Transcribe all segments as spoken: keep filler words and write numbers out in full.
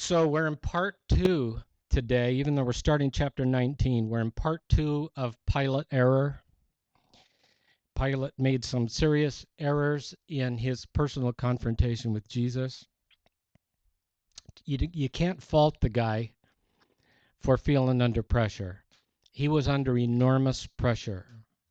So we're in part two today, even though we're starting chapter nineteen. We're in part two of Pilate error. Pilate made some serious errors in his personal confrontation with Jesus. You, you can't fault the guy for feeling under pressure. He was under enormous pressure.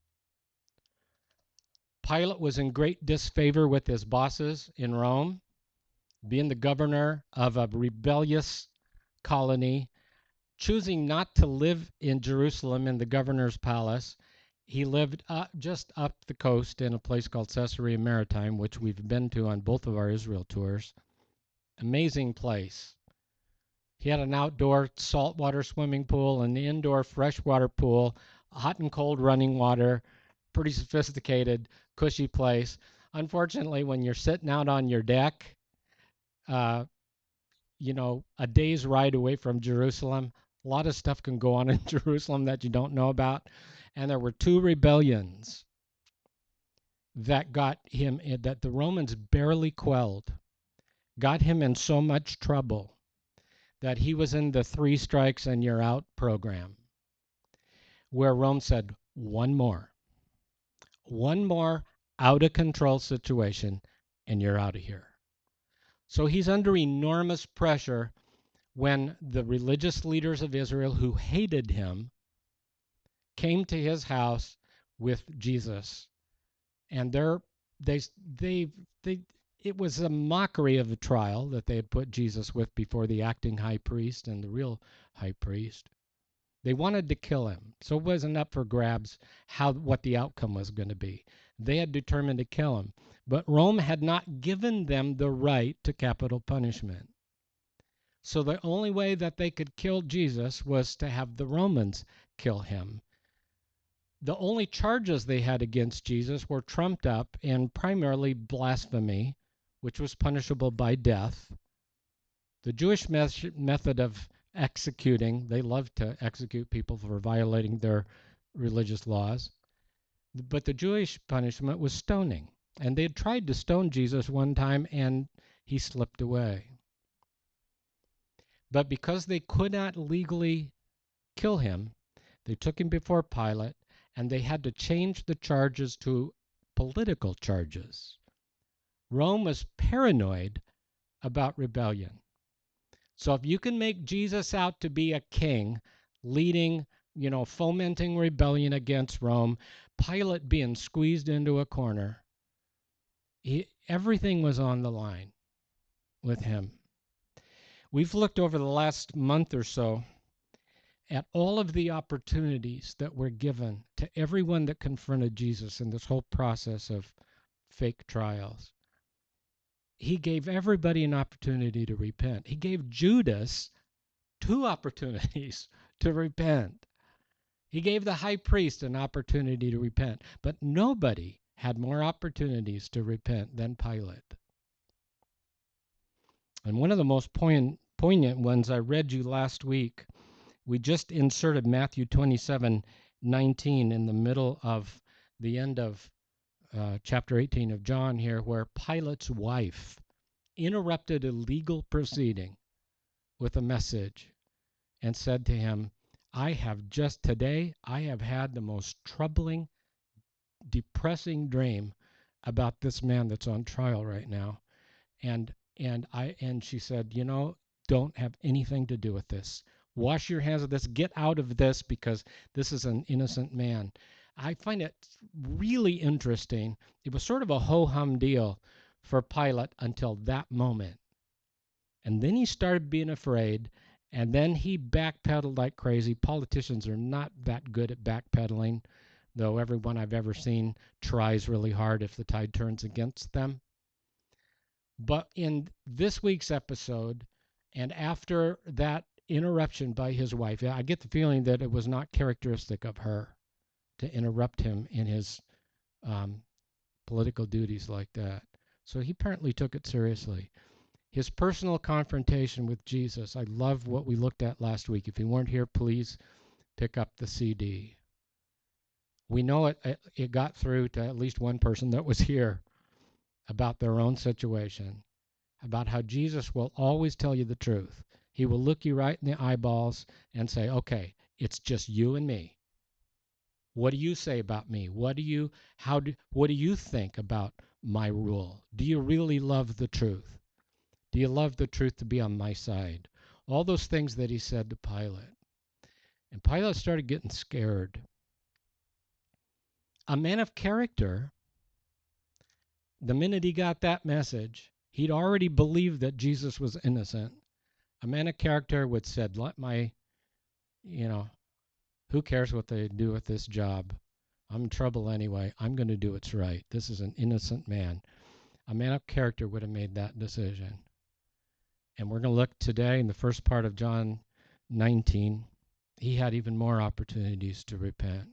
Pilate was in great disfavor with his bosses in Rome, being the governor of a rebellious colony, choosing not to live in Jerusalem in the governor's palace. He lived uh, just up the coast in a place called Caesarea Maritime, which we've been to on both of our Israel tours. Amazing place. He had an outdoor saltwater swimming pool, an indoor freshwater pool, hot and cold running water, pretty sophisticated, cushy place. Unfortunately, when you're sitting out on your deck, uh, you know, a day's ride away from Jerusalem, a lot of stuff can go on in Jerusalem that you don't know about. And there were two rebellions that got him, that the Romans barely quelled, got him in so much trouble that he was in the three strikes and you're out program, where Rome said, one more, one more out of control situation, and you're out of here. So he's under enormous pressure when the religious leaders of Israel who hated him came to his house with Jesus. And they're, they, they, they, it was a mockery of the trial that they had put Jesus with before the acting high priest and the real high priest. They wanted to kill him, so it wasn't up for grabs how what the outcome was going to be. They had determined to kill him, but Rome had not given them the right to capital punishment. So the only way that they could kill Jesus was to have the Romans kill him. The only charges they had against Jesus were trumped up in primarily blasphemy, which was punishable by death. The Jewish method of executing, they loved to execute people for violating their religious laws. But the Jewish punishment was stoning. And they had tried to stone Jesus one time, and he slipped away. But because they could not legally kill him, they took him before Pilate, and they had to change the charges to political charges. Rome was paranoid about rebellion. So if you can make Jesus out to be a king, leading, you know, fomenting rebellion against Rome, Pilate being squeezed into a corner, he, everything was on the line with him. We've looked over the last month or so at all of the opportunities that were given to everyone that confronted Jesus in this whole process of fake trials. He gave everybody an opportunity to repent. He gave Judas two opportunities to repent. He gave the high priest an opportunity to repent, but nobody had more opportunities to repent than Pilate. And one of the most poignant, poignant ones I read you last week, we just inserted Matthew twenty-seven nineteen in the middle of the end of uh, chapter eighteen of John here, where Pilate's wife interrupted a legal proceeding with a message and said to him, I have just today, I have had the most troubling, depressing dream about this man that's on trial right now. And and I and she said, you know, don't have anything to do with this. Wash your hands of this. Get out of this, because this is an innocent man. I find it really interesting. It was sort of a ho-hum deal for Pilate until that moment. And then he started being afraid, and then he backpedaled like crazy. Politicians are not that good at backpedaling, though everyone I've ever seen tries really hard if the tide turns against them. But in this week's episode, and after that interruption by his wife, I get the feeling that it was not characteristic of her to interrupt him in his um, political duties like that. So he apparently took it seriously. His personal confrontation with Jesus, I love what we looked at last week. If you weren't here, please pick up the C D. We know it, it got through to at least one person that was here about their own situation, about how Jesus will always tell you the truth. He will look you right in the eyeballs and say, okay, it's just you and me. What do you say about me? What do you, how do, what do you think about my rule? Do you really love the truth? Do you love the truth to be on my side? All those things that he said to Pilate. And Pilate started getting scared. A man of character, the minute he got that message, he'd already believed that Jesus was innocent. A man of character would said, let my, you know, who cares what they do with this job? I'm in trouble anyway. I'm going to do what's right. This is an innocent man. A man of character would have made that decision. And we're going to look today in the first part of John nineteen. He had even more opportunities to repent.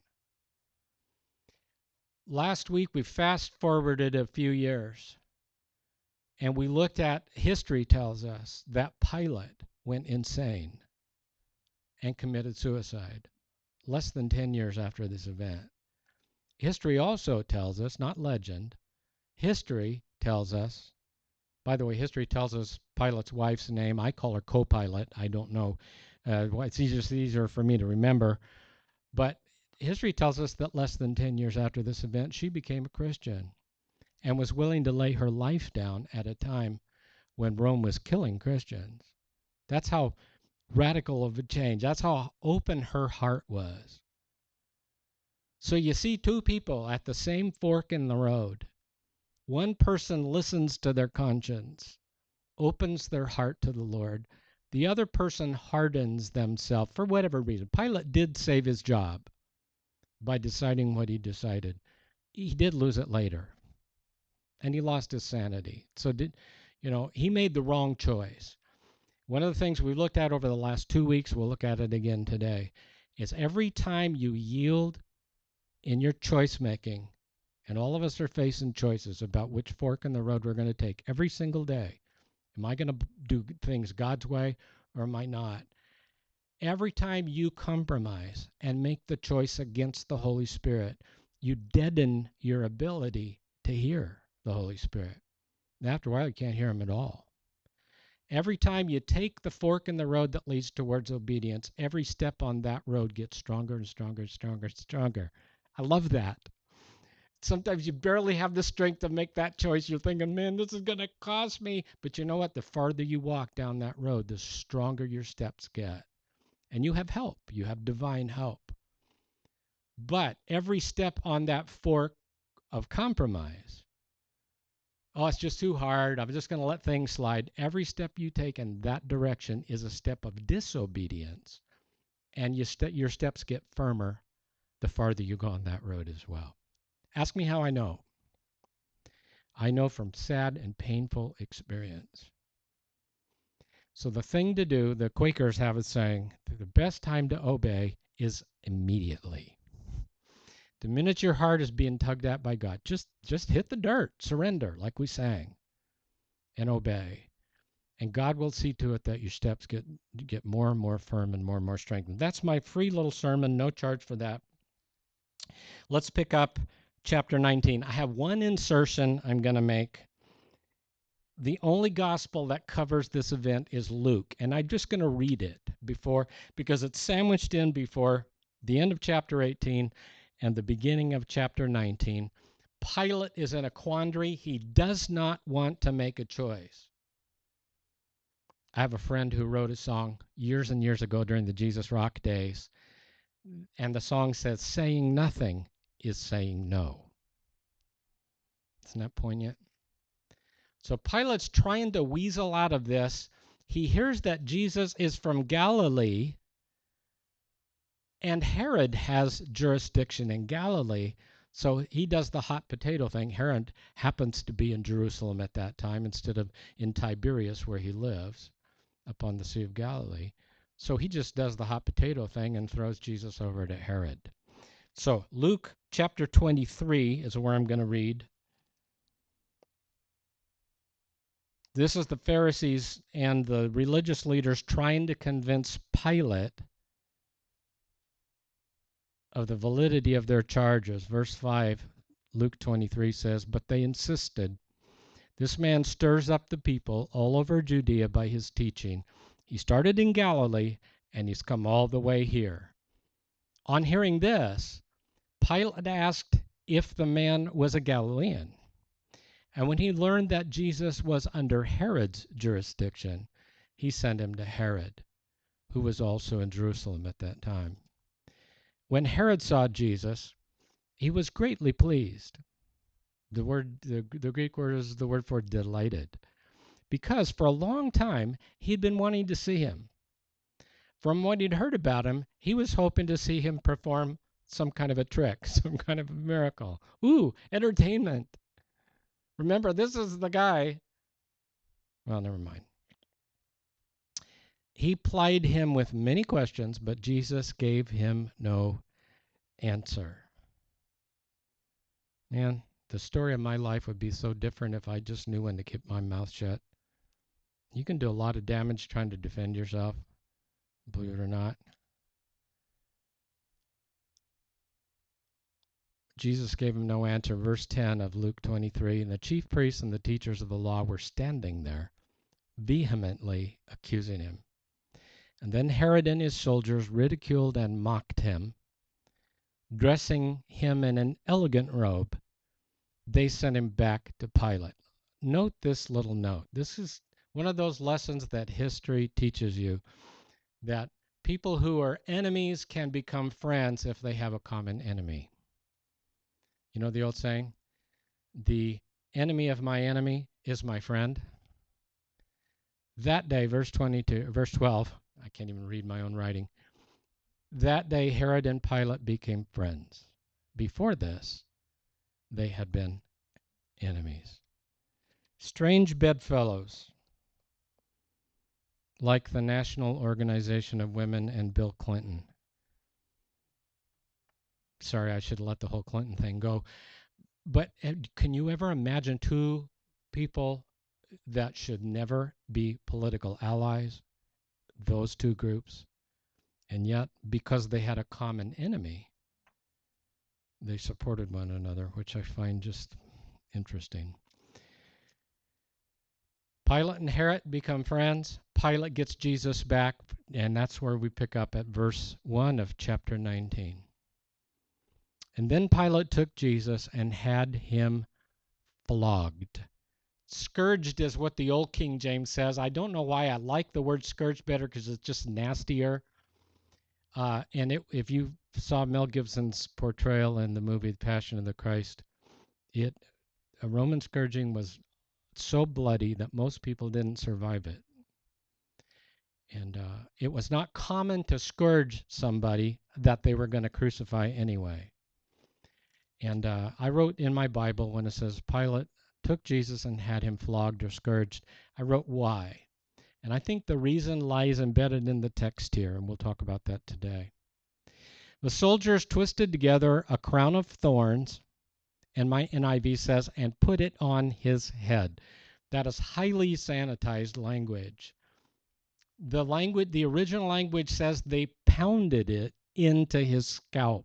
Last week, we fast forwarded a few years. And we looked at, history tells us that Pilate went insane and committed suicide less than ten years after this event. History also tells us, not legend, history tells us, by the way, history tells us Pilate's wife's name. I call her co-pilot. I don't know. Uh, it's easier, it's easier for me to remember. But history tells us that less than ten years after this event, she became a Christian and was willing to lay her life down at a time when Rome was killing Christians. That's how radical of a change. That's how open her heart was. So you see two people at the same fork in the road. One person listens to their conscience, opens their heart to the Lord. The other person hardens themselves for whatever reason. Pilate did save his job by deciding what he decided. He did lose it later. And he lost his sanity. So did, you know, he made the wrong choice. One of the things we've looked at over the last two weeks, we'll look at it again today, is every time you yield in your choice making, and all of us are facing choices about which fork in the road we're going to take every single day. Am I going to do things God's way or am I not? Every time you compromise and make the choice against the Holy Spirit, you deaden your ability to hear the Holy Spirit. And after a while, you can't hear him at all. Every time you take the fork in the road that leads towards obedience, every step on that road gets stronger and stronger and stronger and stronger. I love that. Sometimes you barely have the strength to make that choice. You're thinking, man, this is going to cost me. But you know what? The farther you walk down that road, the stronger your steps get. And you have help. You have divine help. But every step on that fork of compromise, oh, it's just too hard. I'm just going to let things slide. Every step you take in that direction is a step of disobedience. And you st- your steps get firmer the farther you go on that road as well. Ask me how I know. I know from sad and painful experience. So the thing to do, the Quakers have a saying, the best time to obey is immediately. The minute your heart is being tugged at by God, just, just hit the dirt, surrender, like we sang, and obey. And God will see to it that your steps get, get more and more firm and more and more strengthened. That's my free little sermon, no charge for that. Let's pick up chapter nineteen. I have one insertion I'm going to make. The only gospel that covers this event is Luke, and I'm just going to read it before, because it's sandwiched in before the end of chapter eighteen and the beginning of chapter nineteen. Pilate is in a quandary. He does not want to make a choice. I have a friend who wrote a song years and years ago during the Jesus Rock days, and the song says, saying nothing is saying no. Isn't that poignant? So Pilate's trying to weasel out of this. He hears that Jesus is from Galilee, and Herod has jurisdiction in Galilee, so he does the hot potato thing. Herod happens to be in Jerusalem at that time instead of in Tiberias, where he lives, up on the Sea of Galilee. So he just does the hot potato thing and throws Jesus over to Herod. So Luke chapter twenty-three is where I'm going to read. This is the Pharisees and the religious leaders trying to convince Pilate of the validity of their charges. Verse five, Luke twenty-three says, but they insisted, this man stirs up the people all over Judea by his teaching. He started in Galilee, and he's come all the way here. On hearing this, Pilate asked if the man was a Galilean. And when he learned that Jesus was under Herod's jurisdiction, he sent him to Herod, who was also in Jerusalem at that time. When Herod saw Jesus, he was greatly pleased. The word, the, the Greek word is the word for delighted, because for a long time he'd been wanting to see him. From what he'd heard about him, he was hoping to see him perform some kind of a trick, some kind of a miracle. Ooh, entertainment. Remember, this is the guy. Well, never mind. He plied him with many questions, but Jesus gave him no answer. Man, the story of my life would be so different if I just knew when to keep my mouth shut. You can do a lot of damage trying to defend yourself, believe it or not. Jesus gave him no answer. Verse ten of Luke twenty-three, and the chief priests and the teachers of the law were standing there, vehemently accusing him. And then Herod and his soldiers ridiculed and mocked him. Dressing him in an elegant robe, they sent him back to Pilate. Note this little note. This is one of those lessons that history teaches you, that people who are enemies can become friends if they have a common enemy. You know the old saying, the enemy of my enemy is my friend? That day, verse twenty-two, verse twelve, I can't even read my own writing. That day, Herod and Pilate became friends. Before this, they had been enemies. Strange bedfellows, like the National Organization of Women and Bill Clinton. Sorry, I should let the whole Clinton thing go. But can you ever imagine two people that should never be political allies, those two groups? And yet, because they had a common enemy, they supported one another, which I find just interesting. Pilate and Herod become friends. Pilate gets Jesus back, and that's where we pick up at verse one of chapter nineteen. And then Pilate took Jesus and had him flogged. Scourged is what the old King James says. I don't know why I like the word scourged better, because it's just nastier. Uh, and it, if you saw Mel Gibson's portrayal in the movie The Passion of the Christ, it a Roman scourging was so bloody that most people didn't survive it. And uh, it was not common to scourge somebody that they were going to crucify anyway. And uh, I wrote in my Bible, when it says Pilate took Jesus and had him flogged or scourged, I wrote why. And I think the reason lies embedded in the text here, and we'll talk about that today. The soldiers twisted together a crown of thorns, and my N I V says, and put it on his head. That is highly sanitized language. The language, the original language says they pounded it into his scalp.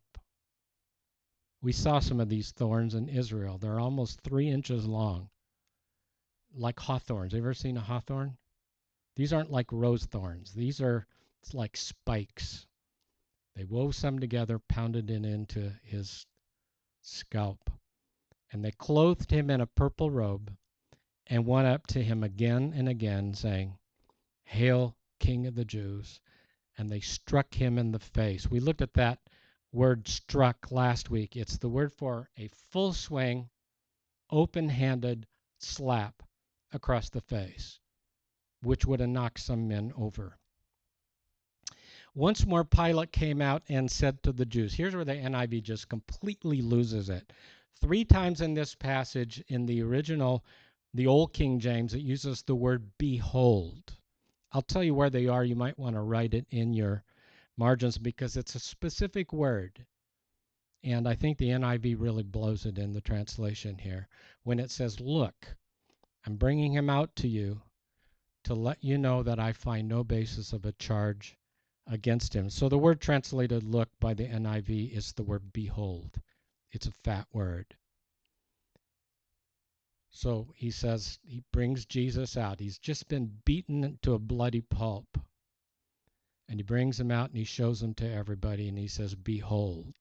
We saw some of these thorns in Israel. They're almost three inches long, like hawthorns. Have you ever seen a hawthorn? These aren't like rose thorns. These are it's like spikes. They wove some together, pounded it into his scalp. And they clothed him in a purple robe and went up to him again and again, saying, Hail, King of the Jews. And they struck him in the face. We looked at that word struck last week. It's the word for a full swing, open-handed slap across the face, which would have knocked some men over. Once more, Pilate came out and said to the Jews, here's where the N I V just completely loses it. Three times in this passage, in the original, the old King James, it uses the word behold. I'll tell you where they are. You might want to write it in your margins because it's a specific word. And I think the N I V really blows it in the translation here when it says, look, I'm bringing him out to you to let you know that I find no basis of a charge against him. So the word translated look by the N I V is the word behold. It's a fat word. So he says he brings Jesus out. He's just been beaten to a bloody pulp. And he brings them out and he shows them to everybody and he says, behold.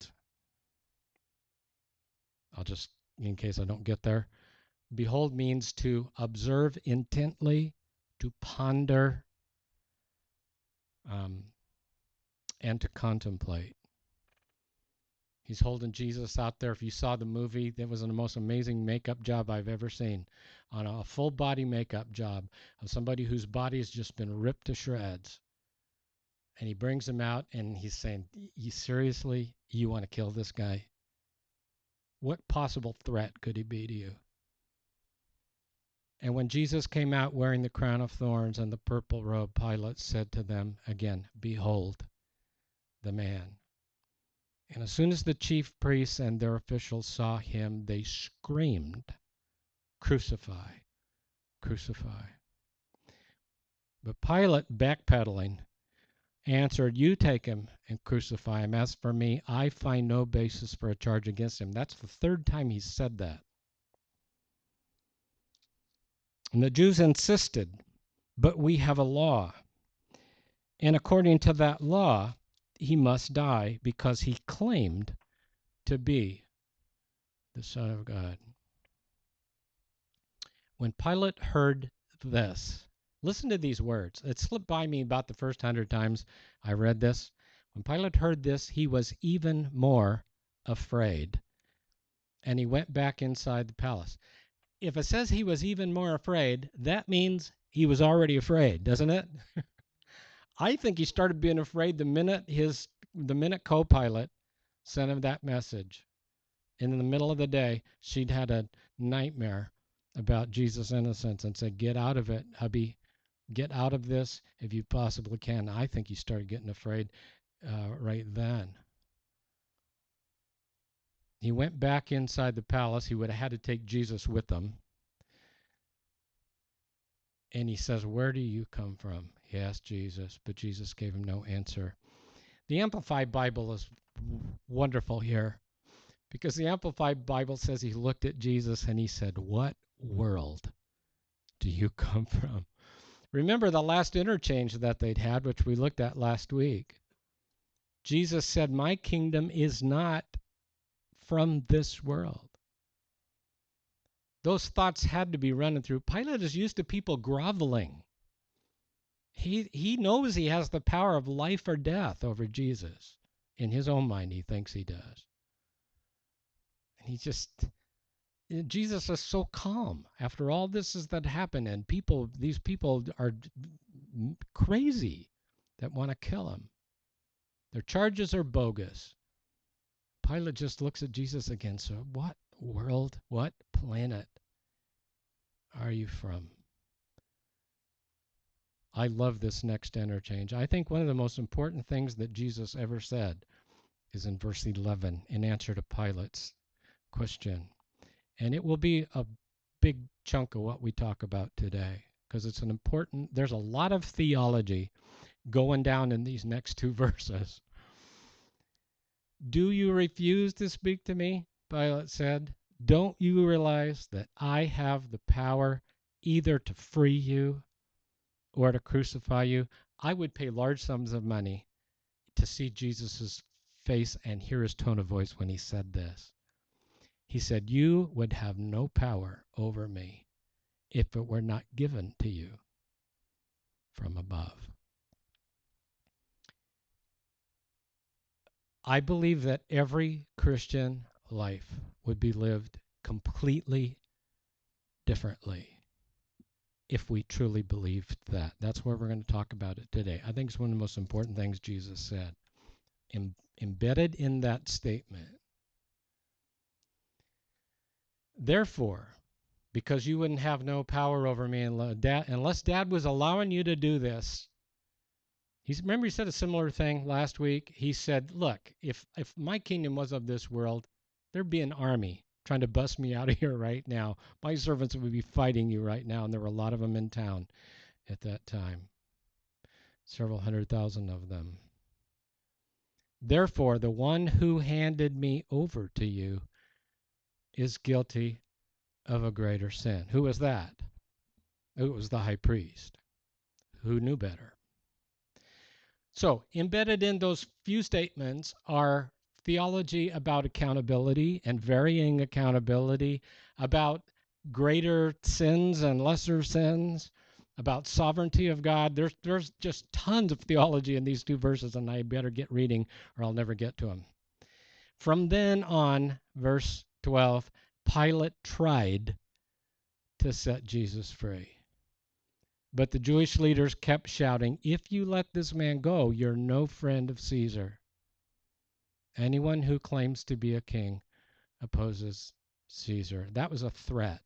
I'll just, in case I don't get there. Behold means to observe intently, to ponder, um, and to contemplate. He's holding Jesus out there. If you saw the movie, that was the most amazing makeup job I've ever seen. On a full body makeup job of somebody whose body has just been ripped to shreds. And he brings him out and he's saying, you seriously, you want to kill this guy? What possible threat could he be to you? And when Jesus came out wearing the crown of thorns and the purple robe, Pilate said to them again, behold the man. And as soon as the chief priests and their officials saw him, they screamed, crucify, crucify. But Pilate, backpedaling, answered, you take him and crucify him. As for me, I find no basis for a charge against him. That's the third time he's said that. And the Jews insisted, but we have a law. And according to that law, he must die because he claimed to be the Son of God. When Pilate heard this, listen to these words. It slipped by me about the first hundred times I read this. When Pilate heard this, he was even more afraid, and he went back inside the palace. If it says he was even more afraid, that means he was already afraid, doesn't it? I think he started being afraid the minute his the minute co-pilot sent him that message. And in the middle of the day, she'd had a nightmare about Jesus' innocence and said, get out of it, hubby. Get out of this if you possibly can. I think he started getting afraid uh, right then. He went back inside the palace. He would have had to take Jesus with him. And he says, where do you come from? He asked Jesus, but Jesus gave him no answer. The Amplified Bible is wonderful here because the Amplified Bible says he looked at Jesus and he said, what world do you come from? Remember the last interchange that they'd had, which we looked at last week. Jesus said, my kingdom is not from this world. Those thoughts had to be running through. Pilate is used to people groveling. He, he knows he has the power of life or death over Jesus. In his own mind, he thinks he does. And he just, Jesus is so calm after all this is that happened, and people, these people are crazy that want to kill him. Their charges are bogus. Pilate just looks at Jesus again. So what world, what planet are you from? I love this next interchange. I think one of the most important things that Jesus ever said is in verse eleven in answer to Pilate's question. And it will be a big chunk of what we talk about today because it's an important, there's a lot of theology going down in these next two verses. Do you refuse to speak to me? Pilate said. Don't you realize that I have the power either to free you or to crucify you? I would pay large sums of money to see Jesus' face and hear his tone of voice when he said this. He said, you would have no power over me if it were not given to you from above. I believe that every Christian life would be lived completely differently if we truly believed that. That's where we're going to talk about it today. I think it's one of the most important things Jesus said. Em- embedded in that statement. Therefore, because you wouldn't have no power over me unless dad, unless dad was allowing you to do this. He's, remember he said a similar thing last week? He said, look, if, if my kingdom was of this world, there'd be an army trying to bust me out of here right now. My servants would be fighting you right now, and there were a lot of them in town at that time. Several hundred thousand of them. Therefore, the one who handed me over to you is guilty of a greater sin. Who was that? It was the high priest, who knew better. So embedded in those few statements are theology about accountability and varying accountability, about greater sins and lesser sins, about sovereignty of God. There's there's just tons of theology in these two verses, and I better get reading or I'll never get to them. From then on, verse twelve, Pilate tried to set Jesus free. But the Jewish leaders kept shouting, "If you let this man go, you're no friend of Caesar. Anyone who claims to be a king opposes Caesar." That was a threat.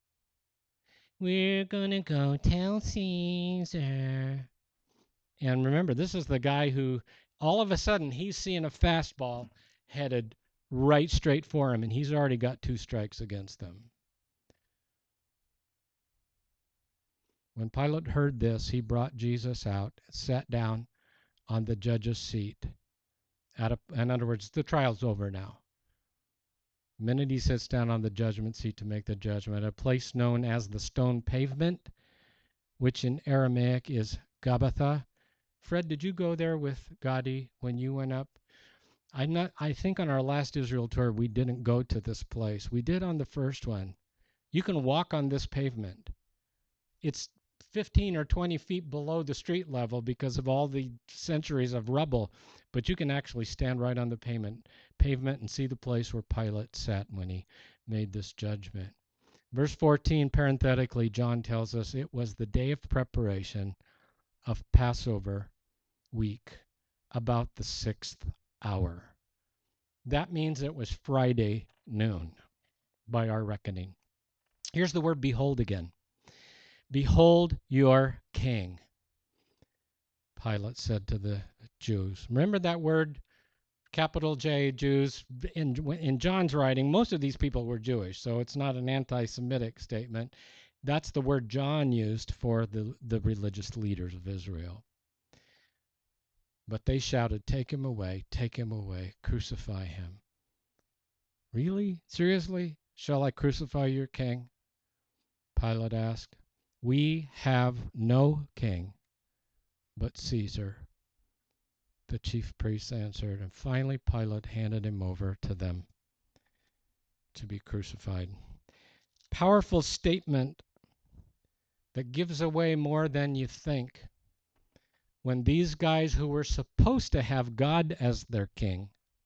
We're going to go tell Caesar. And remember, this is the guy who all of a sudden he's seeing a fastball headed right straight for him, and he's already got two strikes against them. When Pilate heard this, he brought Jesus out, sat down on the judge's seat. At a, in other words, the trial's over now. The minute he sits down on the judgment seat to make the judgment, a place known as the stone pavement, which in Aramaic is Gabbatha. Fred, did you go there with Gadi when you went up? I'm not, I think on our last Israel tour, we didn't go to this place. We did on the first one. You can walk on this pavement. It's fifteen or twenty feet below the street level because of all the centuries of rubble, but you can actually stand right on the pavement, pavement and see the place where Pilate sat when he made this judgment. Verse fourteen, parenthetically, John tells us it was the day of preparation of Passover week, about the sixth hour. That means it was Friday noon by our reckoning. Here's the word behold again. Behold your king, Pilate said to the Jews. Remember that word, capital J, Jews? In, in John's writing, most of these people were Jewish, so it's not an anti-Semitic statement. That's the word John used for the, the religious leaders of Israel. But they shouted, "Take him away, take him away, crucify him." Really? Seriously? Shall I crucify your king? Pilate asked. "We have no king but Caesar," the chief priests answered. And finally Pilate handed him over to them to be crucified. Powerful statement that gives away more than you think. When these guys who were supposed to have God as their king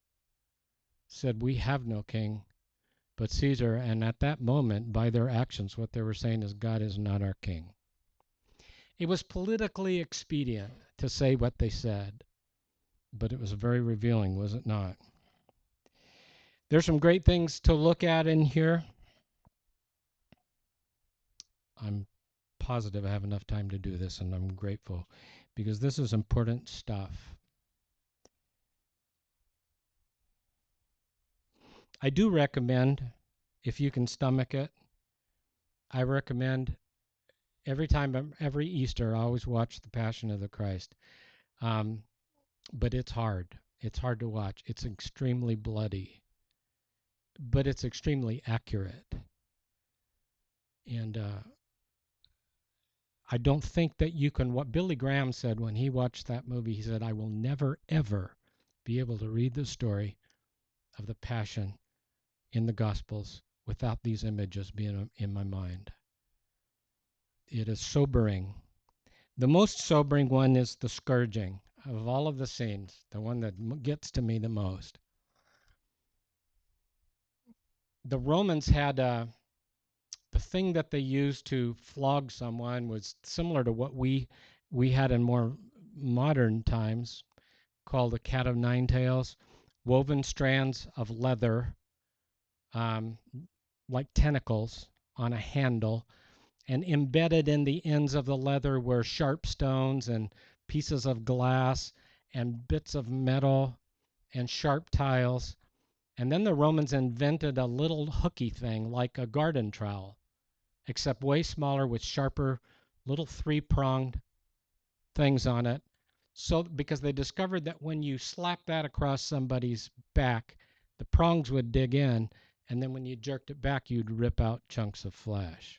said, "We have no king but Caesar," and at that moment, by their actions, what they were saying is, God is not our king. It was politically expedient to say what they said, but it was very revealing, was it not? There's some great things to look at in here. I'm positive I have enough time to do this, and I'm grateful because this is important stuff. I do recommend, if you can stomach it, I recommend every time, every Easter, I always watch The Passion of the Christ. Um, but it's hard. It's hard to watch. It's extremely bloody, but it's extremely accurate. And uh, I don't think that you can, what Billy Graham said when he watched that movie, he said, "I will never, ever be able to read the story of the Passion in the Gospels without these images being in my mind." It is sobering. The most sobering one is the scourging of all of the scenes, the one that gets to me the most. The Romans had a, the thing that they used to flog someone was similar to what we we had in more modern times, called a cat of nine tails, woven strands of leather, um, like tentacles on a handle, and embedded in the ends of the leather were sharp stones and pieces of glass and bits of metal and sharp tiles. And then the Romans invented a little hooky thing like a garden trowel, except way smaller with sharper little three-pronged things on it. So because they discovered that when you slap that across somebody's back, the prongs would dig in, and then when you jerked it back, you'd rip out chunks of flesh.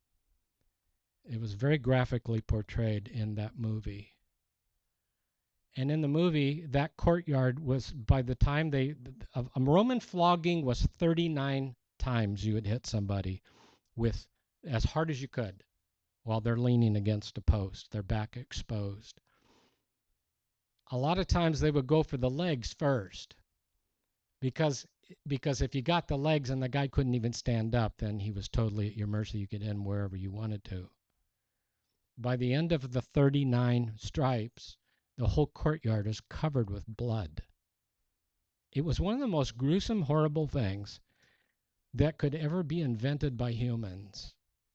It was very graphically portrayed in that movie. And in the movie, that courtyard was, by the time they, a, a Roman flogging was thirty-nine times you would hit somebody with as hard as you could while they're leaning against a post, their back exposed. A lot of times they would go for the legs first because because if you got the legs and the guy couldn't even stand up, then he was totally at your mercy. You could end wherever you wanted to. By the end of the thirty-nine stripes, the whole courtyard is covered with blood. It was one of the most gruesome, horrible things that could ever be invented by humans.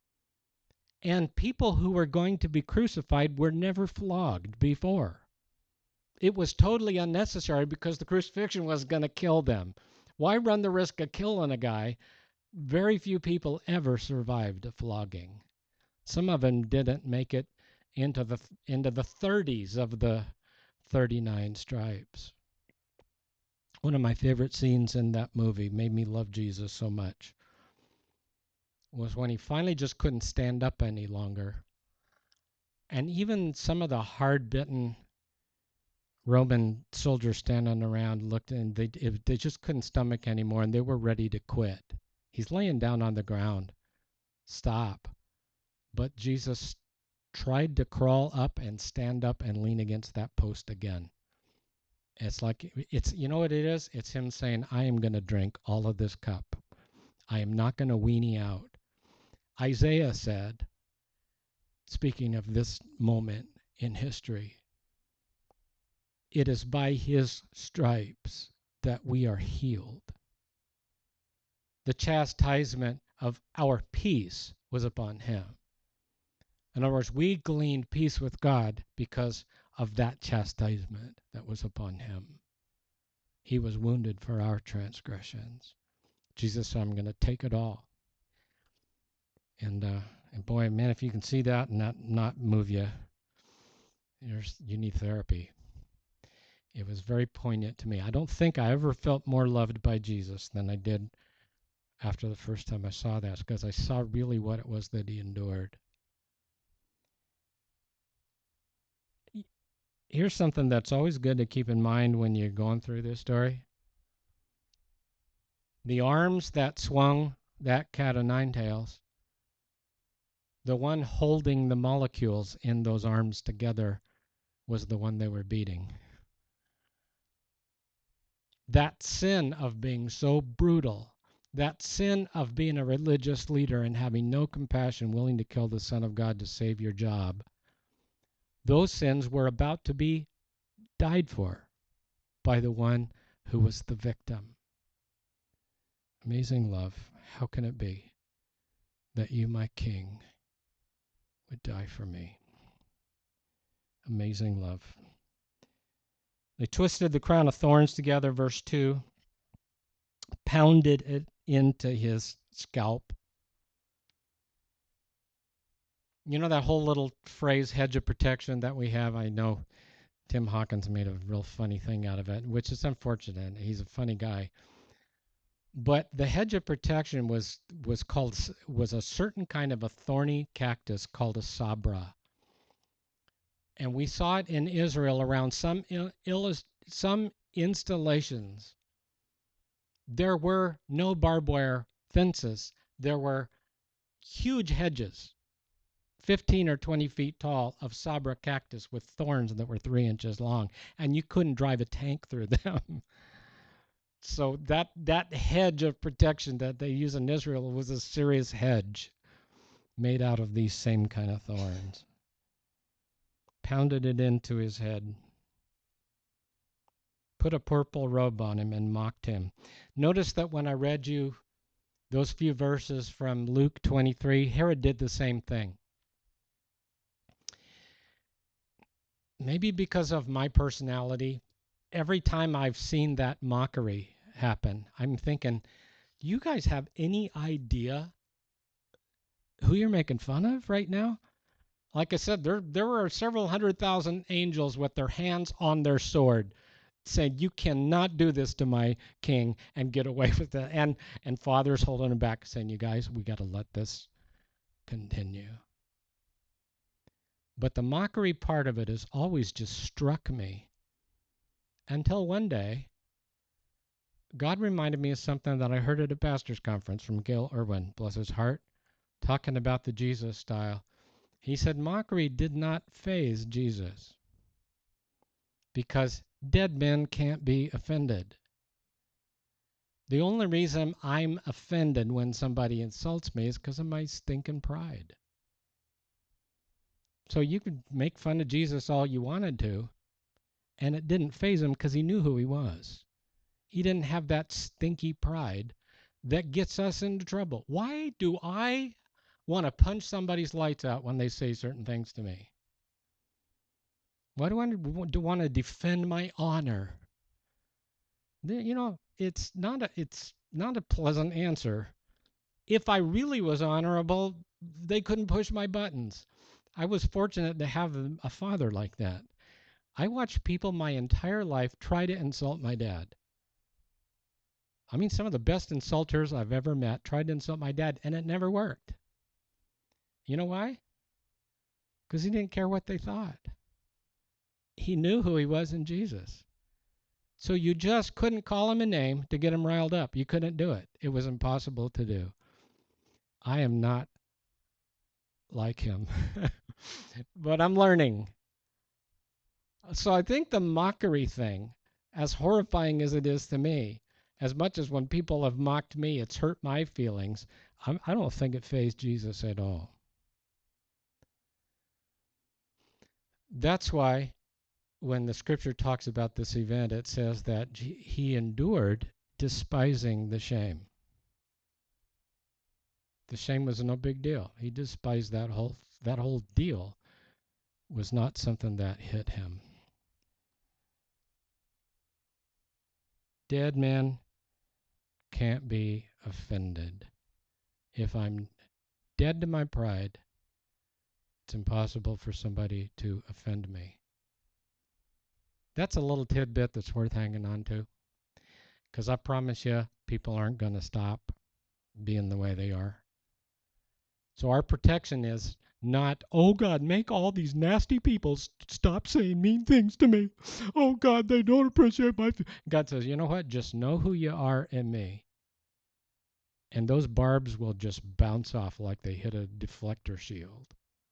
And people who were going to be crucified were never flogged before. It was totally unnecessary because the crucifixion was going to kill them. Why run the risk of killing a guy? Very few people ever survived a flogging. Some of them didn't make it into the into the thirties of the thirty-nine stripes. One of my favorite scenes in that movie, made me love Jesus so much, was when he finally just couldn't stand up any longer. And even some of the hard-bitten Roman soldiers standing around looked, and they they just couldn't stomach anymore, and they were ready to quit. He's laying down on the ground. Stop. But Jesus tried to crawl up and stand up and lean against that post again. It's like, it's, you know what it is? It's him saying, I am going to drink all of this cup. I am not going to weenie out. Isaiah said, speaking of this moment in history, it is by his stripes that we are healed. The chastisement of our peace was upon him. In other words, we gleaned peace with God because of that chastisement that was upon him. He was wounded for our transgressions. Jesus said, I'm going to take it all. And, uh, and boy, man, if you can see that and not, not move you, there's, you need therapy. It was very poignant to me. I don't think I ever felt more loved by Jesus than I did after the first time I saw that, because I saw really what it was that he endured. Here's something that's always good to keep in mind when you're going through this story. The arms that swung that cat o' nine tails, the one holding the molecules in those arms together was the one they were beating. That sin of being so brutal, that sin of being a religious leader and having no compassion, willing to kill the Son of God to save your job, those sins were about to be died for by the one who was the victim. Amazing love. How can it be that you, my King, would die for me? Amazing love. They twisted the crown of thorns together, verse two, pounded it into his scalp. You know that whole little phrase, hedge of protection, that we have? I know Tim Hawkins made a real funny thing out of it, which is unfortunate. He's a funny guy. But the hedge of protection was was called was a certain kind of a thorny cactus called a sabra. And we saw it in Israel around some il- some installations. There were no barbed wire fences. There were huge hedges, fifteen or twenty feet tall, of sabra cactus with thorns that were three inches long, and you couldn't drive a tank through them. So that that hedge of protection that they use in Israel was a serious hedge made out of these same kind of thorns. Pounded it into his head. Put a purple robe on him and mocked him. Notice that when I read you those few verses from Luke twenty-three, Herod did the same thing. Maybe because of my personality, every time I've seen that mockery happen, I'm thinking, do you guys have any idea who you're making fun of right now? Like I said, there there were several hundred thousand angels with their hands on their sword saying, you cannot do this to my king and get away with it. And, and fathers holding him back saying, you guys, we got to let this continue. But the mockery part of it has always just struck me. Until one day, God reminded me of something that I heard at a pastor's conference from Gail Irwin, bless his heart, talking about the Jesus style. He said mockery did not faze Jesus because dead men can't be offended. The only reason I'm offended when somebody insults me is because of my stinking pride. So you could make fun of Jesus all you wanted to, and it didn't faze him because he knew who he was. He didn't have that stinky pride that gets us into trouble. Why do I want to punch somebody's lights out when they say certain things to me? Why do I want to defend my honor? You know, it's not a, it's not a pleasant answer. If I really was honorable, they couldn't push my buttons. I was fortunate to have a father like that. I watched people my entire life try to insult my dad. I mean, some of the best insulters I've ever met tried to insult my dad, and it never worked. You know why? Because he didn't care what they thought. He knew who he was in Jesus. So you just couldn't call him a name to get him riled up. You couldn't do it. It was impossible to do. I am not like him, but I'm learning. So I think the mockery thing, as horrifying as it is to me, as much as when people have mocked me, it's hurt my feelings, I'm, I don't think it fazed Jesus at all. That's why when the scripture talks about this event, it says that he endured despising the shame. The shame was no big deal. He despised that whole that whole deal was not something that hit him. Dead men can't be offended. If I'm dead to my pride, it's impossible for somebody to offend me. That's a little tidbit that's worth hanging on to, because I promise you, people aren't going to stop being the way they are. So our protection is not, oh God, make all these nasty people stop saying mean things to me. Oh God, they don't appreciate my... God says, you know what? Just know who you are in me. And those barbs will just bounce off like they hit a deflector shield.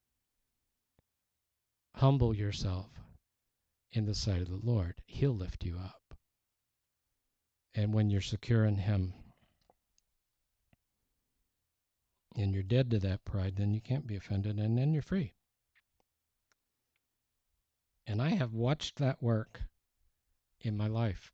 Humble yourself in the sight of the Lord. He'll lift you up. And when you're secure in him and you're dead to that pride, then you can't be offended, and then you're free. And I have watched that work in my life.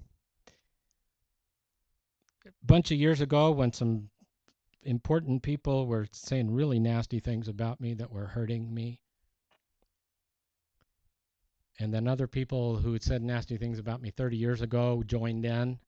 A bunch of years ago, when some important people were saying really nasty things about me that were hurting me, and then other people who had said nasty things about me thirty years ago joined in.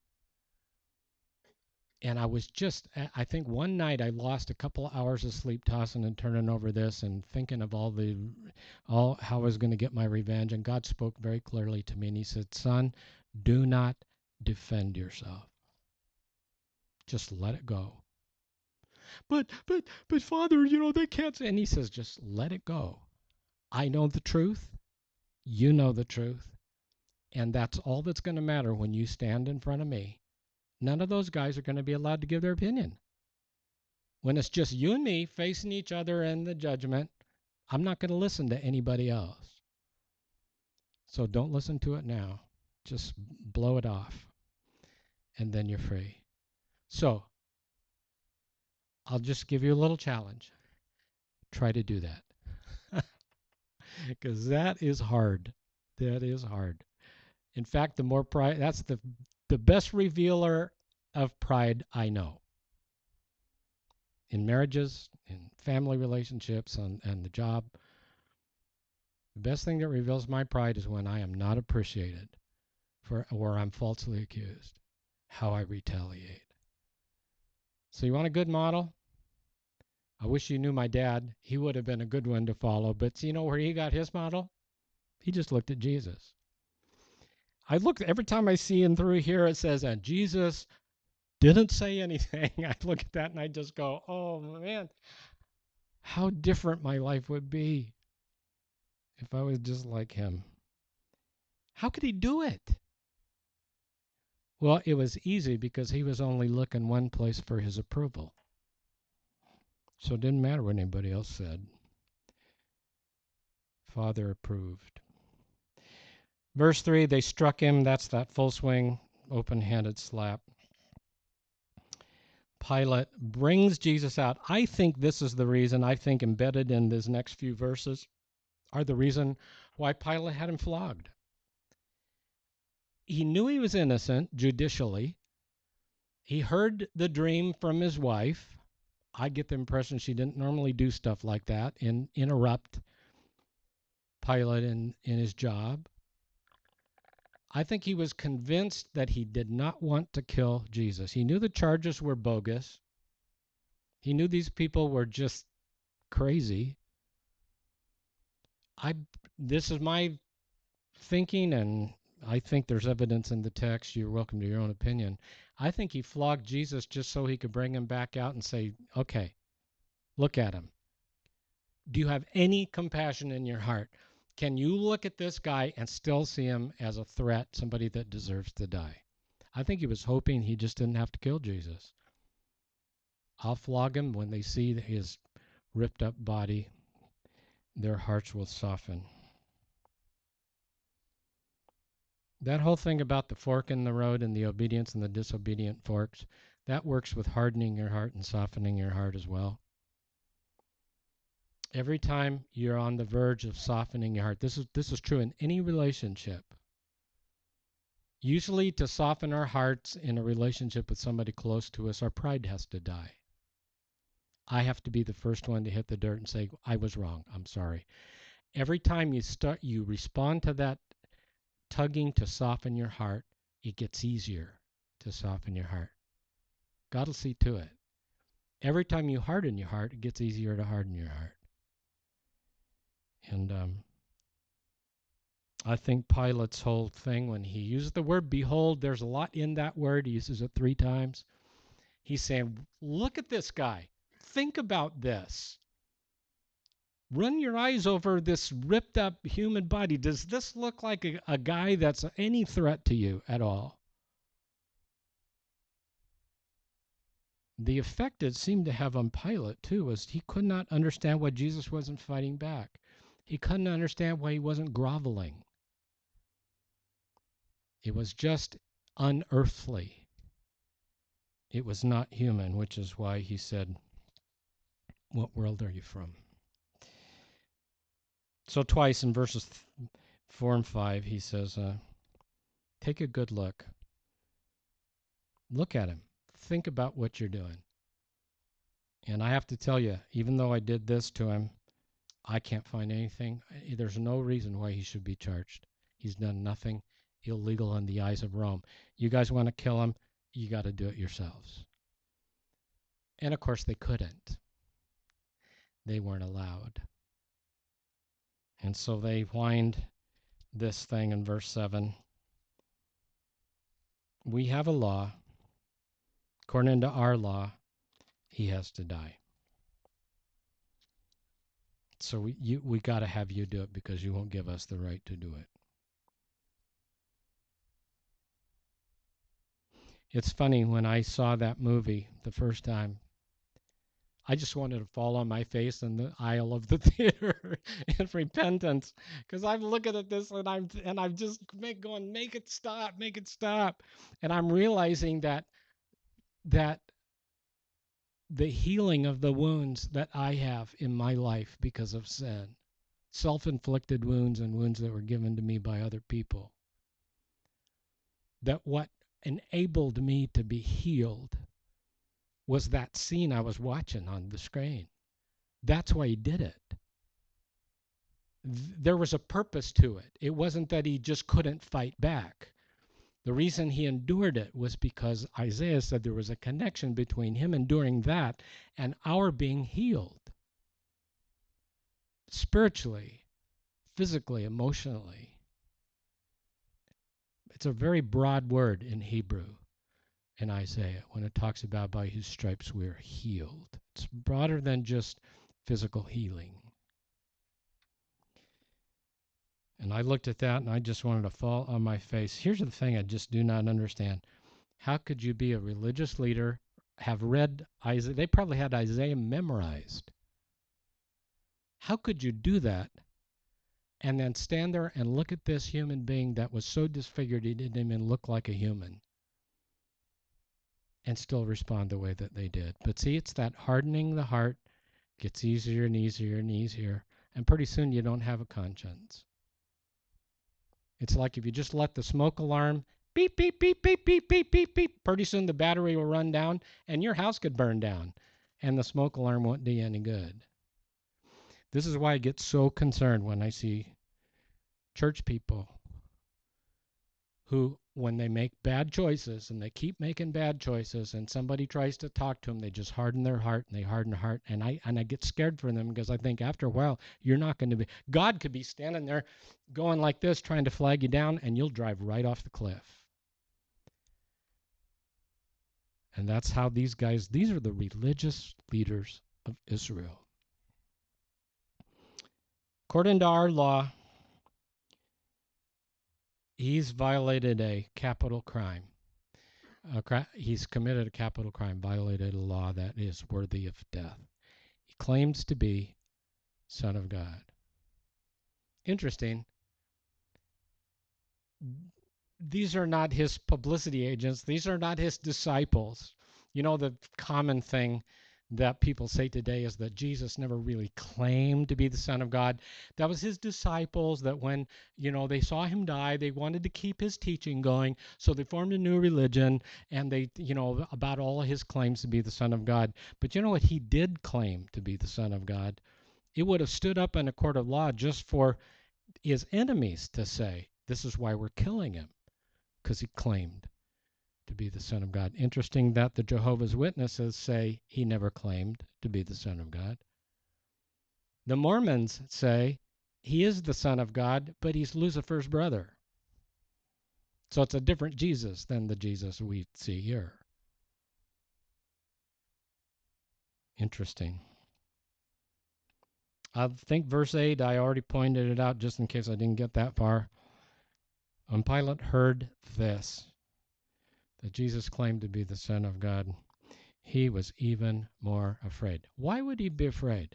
And I was just, I think one night I lost a couple of hours of sleep tossing and turning over this and thinking of all the, all how I was going to get my revenge. And God spoke very clearly to me, and he said, son, do not defend yourself. Just let it go. But, but, but Father, you know, they can't say. And he says, just let it go. I know the truth. You know the truth. And that's all that's going to matter when you stand in front of me. None of those guys are going to be allowed to give their opinion. When it's just you and me facing each other in the judgment, I'm not going to listen to anybody else. So don't listen to it now. Just blow it off, and then you're free. So I'll just give you a little challenge. Try to do that. Because that is hard. That is hard. In fact, the more pride, that's the the best revealer of pride I know. In marriages, in family relationships, and, and the job, the best thing that reveals my pride is when I am not appreciated for, or I'm falsely accused, how I retaliate. So you want a good model? I wish you knew my dad. He would have been a good one to follow. But you know where he got his model? He just looked at Jesus. I look, every time I see him through here, it says, and Jesus didn't say anything. I look at that and I just go, oh man, how different my life would be if I was just like him. How could he do it? Well, it was easy because he was only looking one place for his approval. So it didn't matter what anybody else said. Father approved. Verse three, they struck him. That's that full swing, open-handed slap. Pilate brings Jesus out. I think this is the reason, I think embedded in these next few verses are the reason why Pilate had him flogged. He knew he was innocent judicially. He heard the dream from his wife. I get the impression she didn't normally do stuff like that and interrupt Pilate in, in his job. I think he was convinced that he did not want to kill Jesus. He knew the charges were bogus. He knew these people were just crazy. I this is my thinking, and I think there's evidence in the text. You're welcome to your own opinion. I think he flogged Jesus just so he could bring him back out and say, okay, look at him. Do you have any compassion in your heart? Can you look at this guy and still see him as a threat, somebody that deserves to die? I think he was hoping he just didn't have to kill Jesus. I'll flog him. When they see his ripped up body, their hearts will soften. That whole thing about the fork in the road and the obedience and the disobedient forks, that works with hardening your heart and softening your heart as well. Every time you're on the verge of softening your heart, this is this is true in any relationship. Usually to soften our hearts in a relationship with somebody close to us, our pride has to die. I have to be the first one to hit the dirt and say, I was wrong, I'm sorry. Every time you start, you respond to that tugging to soften your heart, it gets easier to soften your heart. God will see to it. Every time you harden your heart, it gets easier to harden your heart. And um, I think Pilate's whole thing, when he uses the word behold, there's a lot in that word. He uses it three times. He's saying, look at this guy. Think about this. Run your eyes over this ripped up human body. Does this look like a, a guy that's any threat to you at all? The effect it seemed to have on Pilate, too, was he could not understand why Jesus wasn't fighting back. He couldn't understand why he wasn't groveling. It was just unearthly. It was not human, which is why he said, what world are you from? So twice in verses four and five, he says, uh, take a good look. Look at him. Think about what you're doing. And I have to tell you, even though I did this to him, I can't find anything. There's no reason why he should be charged. He's done nothing illegal in the eyes of Rome. You guys want to kill him? You got to do it yourselves. And of course, they couldn't. They weren't allowed. And so they whined this thing in verse seven. We have a law. According to our law, he has to die. So we you, we got to have you do it because you won't give us the right to do it. It's funny, when I saw that movie the first time, I just wanted to fall on my face in the aisle of the theater in repentance, because I'm looking at this and I'm and I'm just make, going, make it stop, make it stop, and I'm realizing that that the healing of the wounds that I have in my life because of sin, self-inflicted wounds and wounds that were given to me by other people, that what enabled me to be healed was that scene I was watching on the screen. That's why he did it. There was a purpose to it. It wasn't that he just couldn't fight back. The reason he endured it was because Isaiah said there was a connection between him enduring that and our being healed. Spiritually, physically, emotionally. It's a very broad word in Hebrew in Isaiah when it talks about by whose stripes we're healed. It's broader than just physical healing. And I looked at that and I just wanted to fall on my face. Here's the thing I just do not understand. How could you be a religious leader, have read Isaiah? They probably had Isaiah memorized. How could you do that and then stand there and look at this human being that was so disfigured he didn't even look like a human and still respond the way that they did? But see, it's that hardening the heart gets easier and easier and easier, and pretty soon you don't have a conscience. It's like if you just let the smoke alarm beep, beep, beep, beep, beep, beep, beep, beep, pretty soon the battery will run down and your house could burn down and the smoke alarm won't do you any good. This is why I get so concerned when I see church people who, when they make bad choices and they keep making bad choices and somebody tries to talk to them, they just harden their heart and they harden their heart. And I and I get scared for them because I think after a while, you're not going to be, God could be standing there going like this, trying to flag you down, and you'll drive right off the cliff. And that's how these guys, these are the religious leaders of Israel. According to our law, he's violated a capital crime. A cra- he's committed a capital crime, violated a law that is worthy of death. He claims to be Son of God. Interesting. These are not his publicity agents. These are not his disciples. You know, the common thing that people say today is that Jesus never really claimed to be the Son of God. That was his disciples that when, you know, they saw him die, they wanted to keep his teaching going. So they formed a new religion and they, you know, about all of his claims to be the Son of God. But you know what? He did claim to be the Son of God. It would have stood up in a court of law just for his enemies to say, this is why we're killing him, because he claimed to be the Son of God. Interesting that the Jehovah's Witnesses say he never claimed to be the Son of God. The Mormons say he is the Son of God, but he's Lucifer's brother. So it's a different Jesus than the Jesus we see here. Interesting. I think verse eight, I already pointed it out just in case I didn't get that far. When Pilate heard this, that Jesus claimed to be the Son of God, he was even more afraid. Why would he be afraid?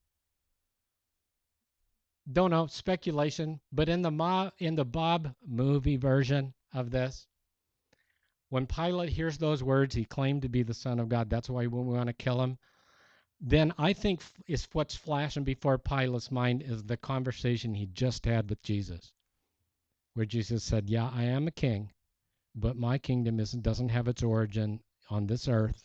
Don't know, speculation. But in the Mo- in the Bob movie version of this, when Pilate hears those words, he claimed to be the Son of God. That's why we want to kill him. Then I think is what's flashing before Pilate's mind is the conversation he just had with Jesus, where Jesus said, "Yeah, I am a king, but my kingdom is, doesn't have its origin on this earth."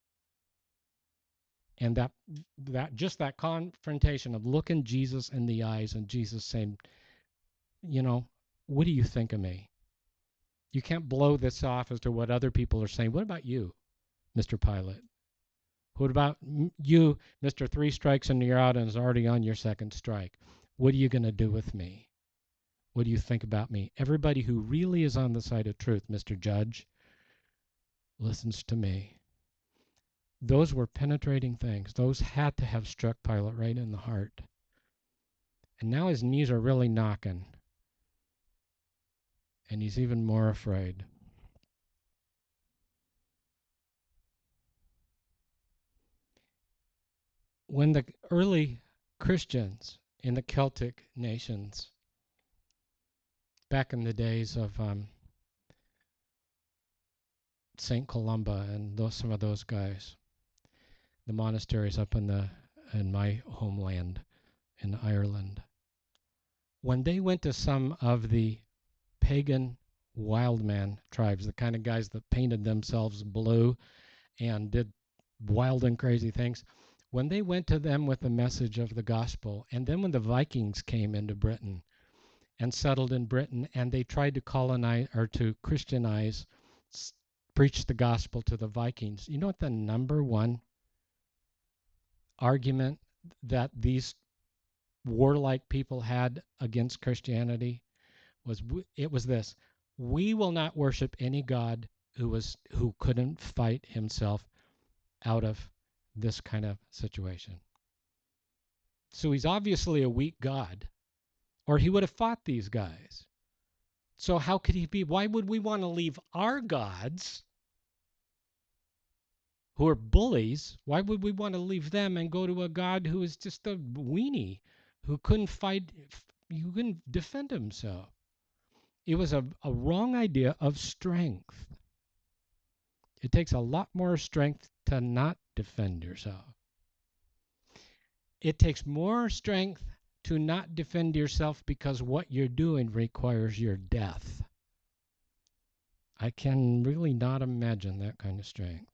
And that that just that confrontation of looking Jesus in the eyes and Jesus saying, you know, what do you think of me? You can't blow this off as to what other people are saying. What about you, Mister Pilate? What about you, Mister Three Strikes and you're out and is already on your second strike? What are you going to do with me? What do you think about me? Everybody who really is on the side of truth, Mister Judge, listens to me. Those were penetrating things. Those had to have struck Pilate right in the heart. And now his knees are really knocking. And he's even more afraid. When the early Christians in the Celtic nations, back in the days of um, Saint Columba and those, some of those guys, the monasteries up in the in my homeland in Ireland, when they went to some of the pagan wild man tribes, the kind of guys that painted themselves blue and did wild and crazy things, when they went to them with the message of the gospel, and then when the Vikings came into Britain and settled in Britain and they tried to colonize or to Christianize, s- preach the gospel to the Vikings, you know what the number one argument that these warlike people had against Christianity was? It was this: we will not worship any god who was who couldn't fight himself out of this kind of situation. So he's obviously a weak god, or he would have fought these guys. So how could he be? Why would we want to leave our gods who are bullies. Why would we want to leave them and go to a God who is just a weenie, who couldn't fight, who couldn't defend himself? It was a, a wrong idea of strength. It takes a lot more strength to not defend yourself. It takes more strength to not defend yourself because what you're doing requires your death. I can really not imagine that kind of strength.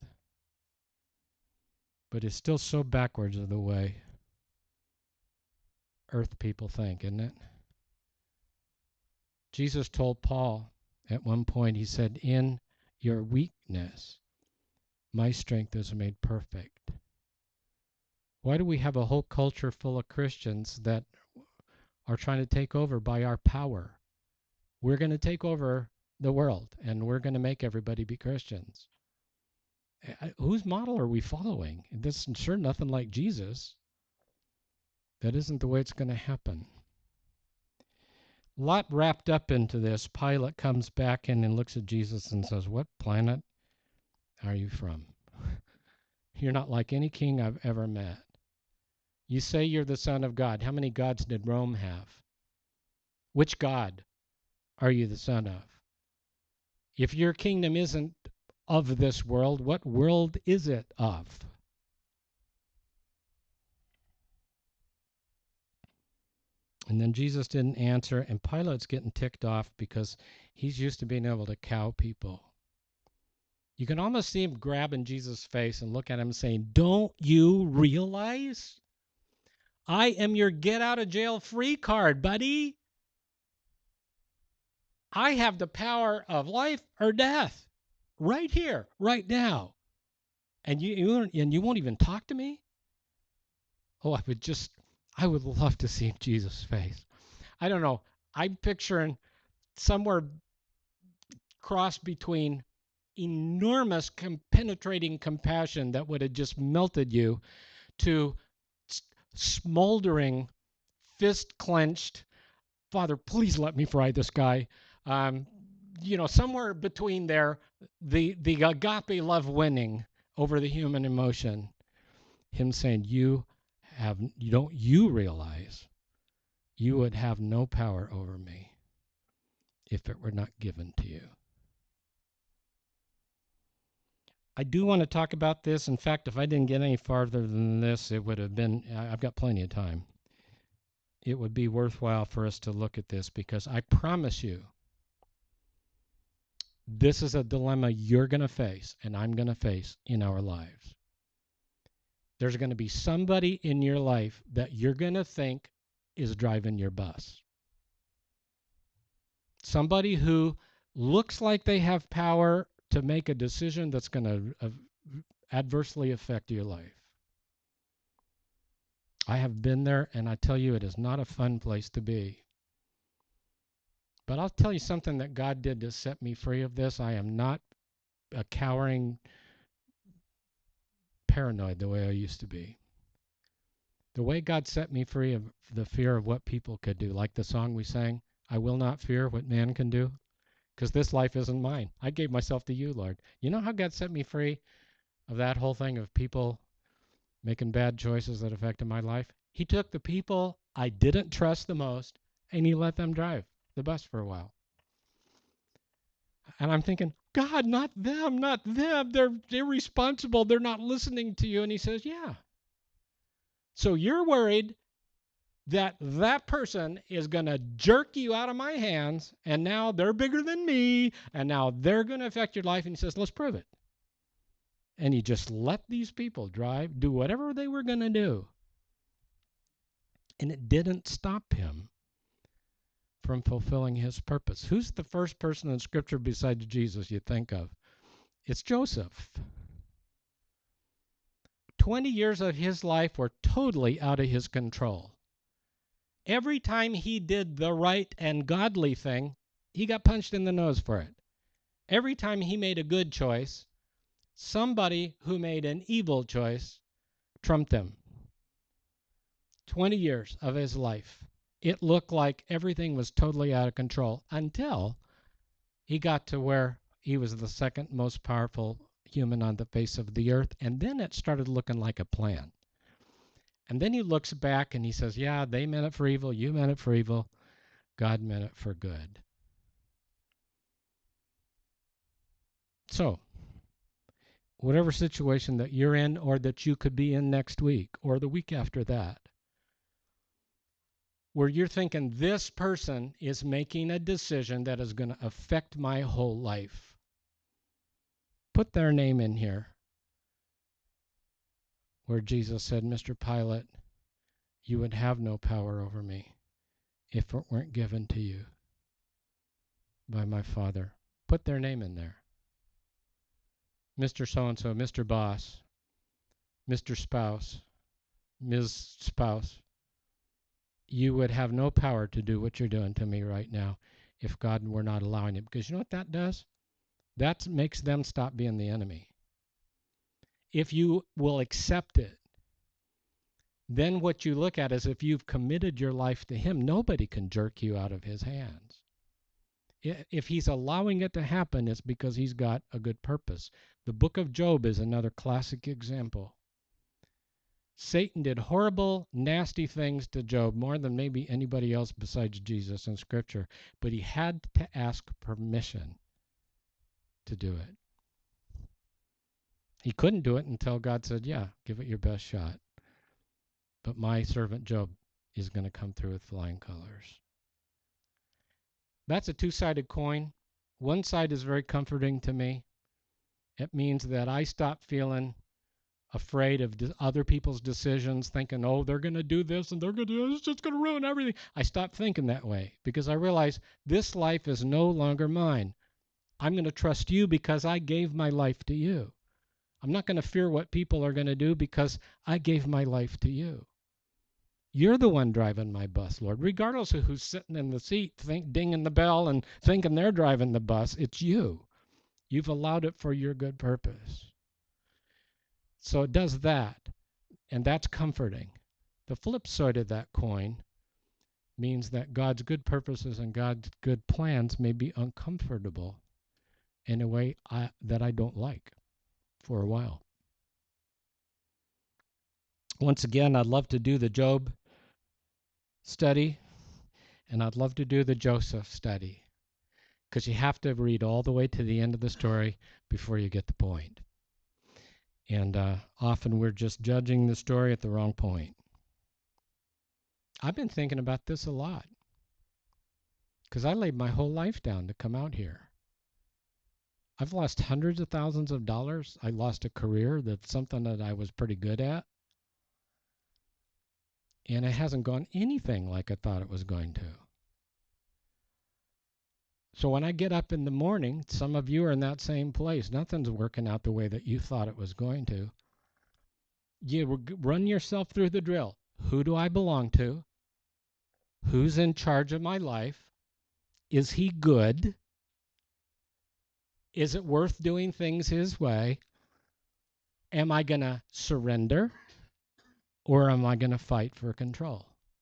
But it's still so backwards of the way earth people think, isn't it? Jesus told Paul at one point, he said, in your weakness, my strength is made perfect. Why do we have a whole culture full of Christians that are trying to take over by our power? We're going to take over the world, and we're going to make everybody be Christians. Whose model are we following? This is sure nothing like Jesus. That isn't the way it's going to happen. A lot wrapped up into this. Pilate comes back in and looks at Jesus and says, what planet are you from? You're not like any king I've ever met. You say you're the Son of God. How many gods did Rome have? Which God are you the son of? If your kingdom isn't of this world, what world is it of? And then Jesus didn't answer, and Pilate's getting ticked off because he's used to being able to cow people. You can almost see him grabbing Jesus' face and look at him saying, don't you realize I am your get out of jail free card, buddy? I have the power of life or death right here, right now. And you, you and you won't even talk to me? Oh, I would just, I would love to see Jesus' face. I don't know. I'm picturing somewhere crossed between enormous com- penetrating compassion that would have just melted you to s- smoldering, fist clenched, Father, please let me fry this guy. Um, you know, somewhere between there, the, the agape love winning over the human emotion. Him saying, you have, you don't you realize you would have no power over me if it were not given to you. I do want to talk about this. In fact, if I didn't get any farther than this, it would have been, I've got plenty of time. It would be worthwhile for us to look at this because I promise you, this is a dilemma you're going to face and I'm going to face in our lives. There's going to be somebody in your life that you're going to think is driving your bus. Somebody who looks like they have power to make a decision that's going to uh, adversely affect your life. I have been there, and I tell you, it is not a fun place to be. But I'll tell you something that God did to set me free of this. I am not a cowering paranoid the way I used to be. The way God set me free of the fear of what people could do, like the song we sang, I will not fear what man can do, because this life isn't mine. I gave myself to you, Lord. You know how God set me free of that whole thing of people making bad choices that affected my life? He took the people I didn't trust the most, and he let them drive the bus for a while. And I'm thinking, God, not them, not them. They're irresponsible. They're not listening to you. And he says, yeah. So you're worried that that person is going to jerk you out of my hands, and now they're bigger than me, and now they're going to affect your life. And he says, let's prove it. And he just let these people drive, do whatever they were going to do. And it didn't stop him from fulfilling his purpose. Who's the first person in Scripture besides Jesus you think of? It's Joseph. twenty years of his life were totally out of his control. Every time he did the right and godly thing, he got punched in the nose for it. Every time he made a good choice, somebody who made an evil choice trumped him. twenty years of his life. It looked like everything was totally out of control until he got to where he was the second most powerful human on the face of the earth. And then it started looking like a plan. And then he looks back and he says, yeah, they meant it for evil. You meant it for evil. God meant it for good. So, whatever situation that you're in or that you could be in next week or the week after that, where you're thinking this person is making a decision that is going to affect my whole life, put their name in here. Where Jesus said, Mister Pilate, you would have no power over me if it weren't given to you by my Father. Put their name in there. Mister So-and-so, Mister Boss, Mister Spouse, Miz Spouse, you would have no power to do what you're doing to me right now if God were not allowing it. Because you know what that does? That makes them stop being the enemy. If you will accept it, then what you look at is if you've committed your life to him, nobody can jerk you out of his hands. If he's allowing it to happen, it's because he's got a good purpose. The book of Job is another classic example. Satan did horrible, nasty things to Job, more than maybe anybody else besides Jesus in Scripture, but he had to ask permission to do it. He couldn't do it until God said, yeah, give it your best shot. But my servant Job is going to come through with flying colors. That's a two-sided coin. One side is very comforting to me. It means that I stop feeling afraid of other people's decisions, thinking, oh, they're going to do this and they're going to do this, it's just going to ruin everything. I stop thinking that way because I realize this life is no longer mine. I'm going to trust you because I gave my life to you. I'm not going to fear what people are going to do because I gave my life to you. You're the one driving my bus, Lord. Regardless of who's sitting in the seat, think, dinging the bell and thinking they're driving the bus, it's you. You've allowed it for your good purpose. So it does that, and that's comforting. The flip side of that coin means that God's good purposes and God's good plans may be uncomfortable in a way I, that I don't like for a while. Once again, I'd love to do the Job study, and I'd love to do the Joseph study, because you have to read all the way to the end of the story before you get the point. And uh, often we're just judging the story at the wrong point. I've been thinking about this a lot, because I laid my whole life down to come out here. I've lost hundreds of thousands of dollars. I lost a career that's something that I was pretty good at. And it hasn't gone anything like I thought it was going to. So when I get up in the morning, some of you are in that same place. Nothing's working out the way that you thought it was going to. You run yourself through the drill. Who do I belong to? Who's in charge of my life? Is he good? Is it worth doing things his way? Am I going to surrender? Or am I going to fight for control?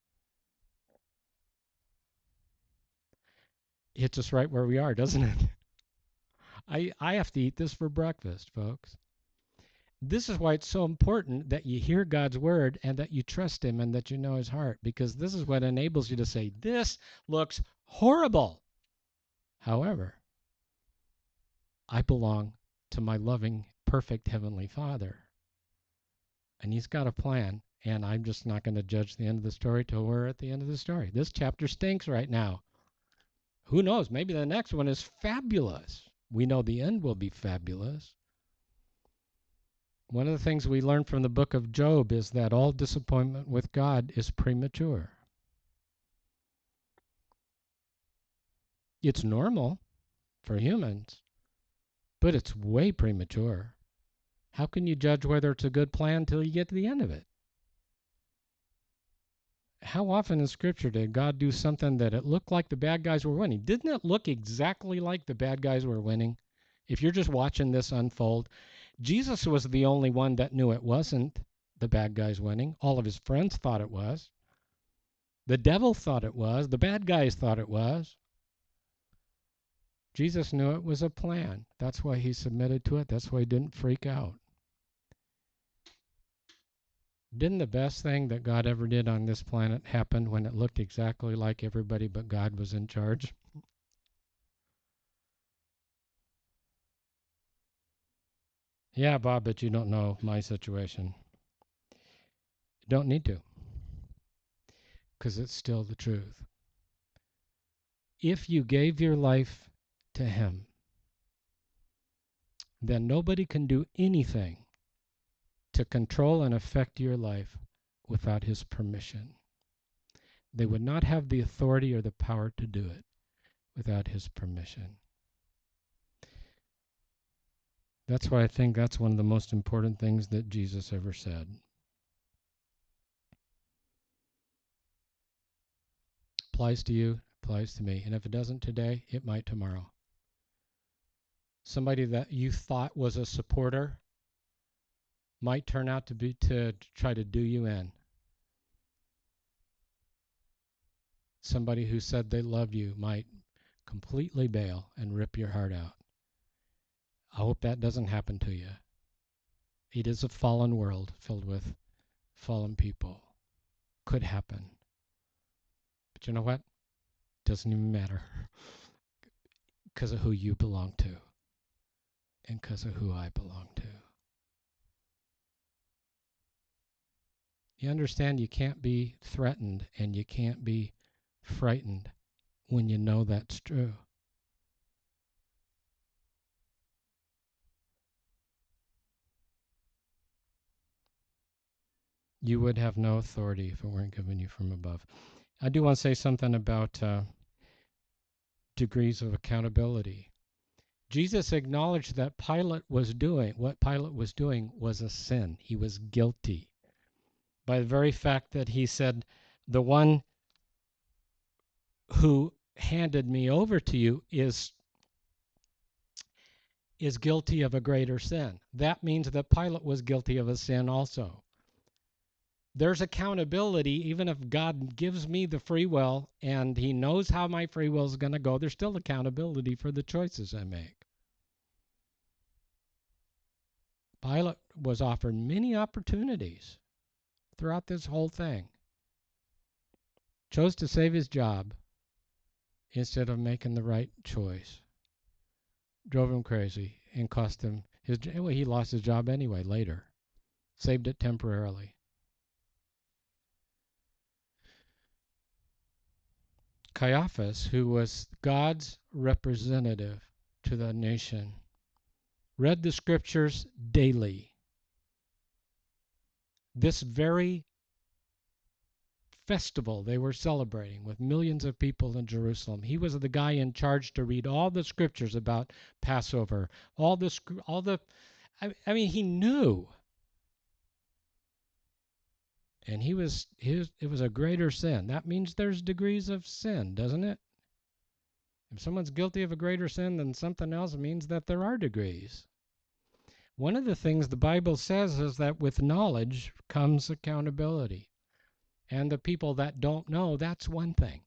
Hits us right where we are, doesn't it? I, I have to eat this for breakfast, folks. This is why it's so important that you hear God's word and that you trust him and that you know his heart, because this is what enables you to say, this looks horrible. However, I belong to my loving, perfect Heavenly Father, and he's got a plan, and I'm just not going to judge the end of the story till we're at the end of the story. This chapter stinks right now. Who knows? Maybe the next one is fabulous. We know the end will be fabulous. One of the things we learn from the book of Job is that all disappointment with God is premature. It's normal for humans, but it's way premature. How can you judge whether it's a good plan until you get to the end of it? How often in Scripture did God do something that it looked like the bad guys were winning? Didn't it look exactly like the bad guys were winning? If you're just watching this unfold, Jesus was the only one that knew it wasn't the bad guys winning. All of his friends thought it was. The devil thought it was. The bad guys thought it was. Jesus knew it was a plan. That's why he submitted to it. That's why he didn't freak out. Didn't the best thing that God ever did on this planet happen when it looked exactly like everybody but God was in charge? Yeah, Bob, but you don't know my situation. You don't need to, because it's still the truth. If you gave your life to him, then nobody can do anything to control and affect your life without his permission. They would not have the authority or the power to do it without his permission. That's why I think that's one of the most important things that Jesus ever said. Applies to you, applies to me. And if it doesn't today, it might tomorrow. Somebody that you thought was a supporter might turn out to be to try to do you in. Somebody who said they loved you might completely bail and rip your heart out. I hope that doesn't happen to you. It is a fallen world filled with fallen people. Could happen. But you know what? Doesn't even matter. Because of who you belong to. And because of who I belong to. You understand you can't be threatened and you can't be frightened when you know that's true. You would have no authority if it weren't given you from above. I do want to say something about uh, degrees of accountability. Jesus acknowledged that Pilate was doing, what Pilate was doing was a sin. He was guilty. By the very fact that he said, the one who handed me over to you is is guilty of a greater sin. That means that Pilate was guilty of a sin also. There's accountability, even if God gives me the free will and he knows how my free will is going to go, there's still accountability for the choices I make. Pilate was offered many opportunities throughout this whole thing. Chose to save his job instead of making the right choice. Drove him crazy and cost him his, well, he lost his job anyway later. Saved it temporarily. Caiaphas, who was God's representative to the nation, read the scriptures daily. This very festival they were celebrating with millions of people in Jerusalem, he was the guy in charge to read all the scriptures about Passover, all the all the I, I mean he knew. And he was his it was a greater sin. That means there's degrees of sin, doesn't it? If someone's guilty of a greater sin than something else, it means that there are degrees. One of the things the Bible says is that with knowledge comes accountability. And the people that don't know, that's one thing.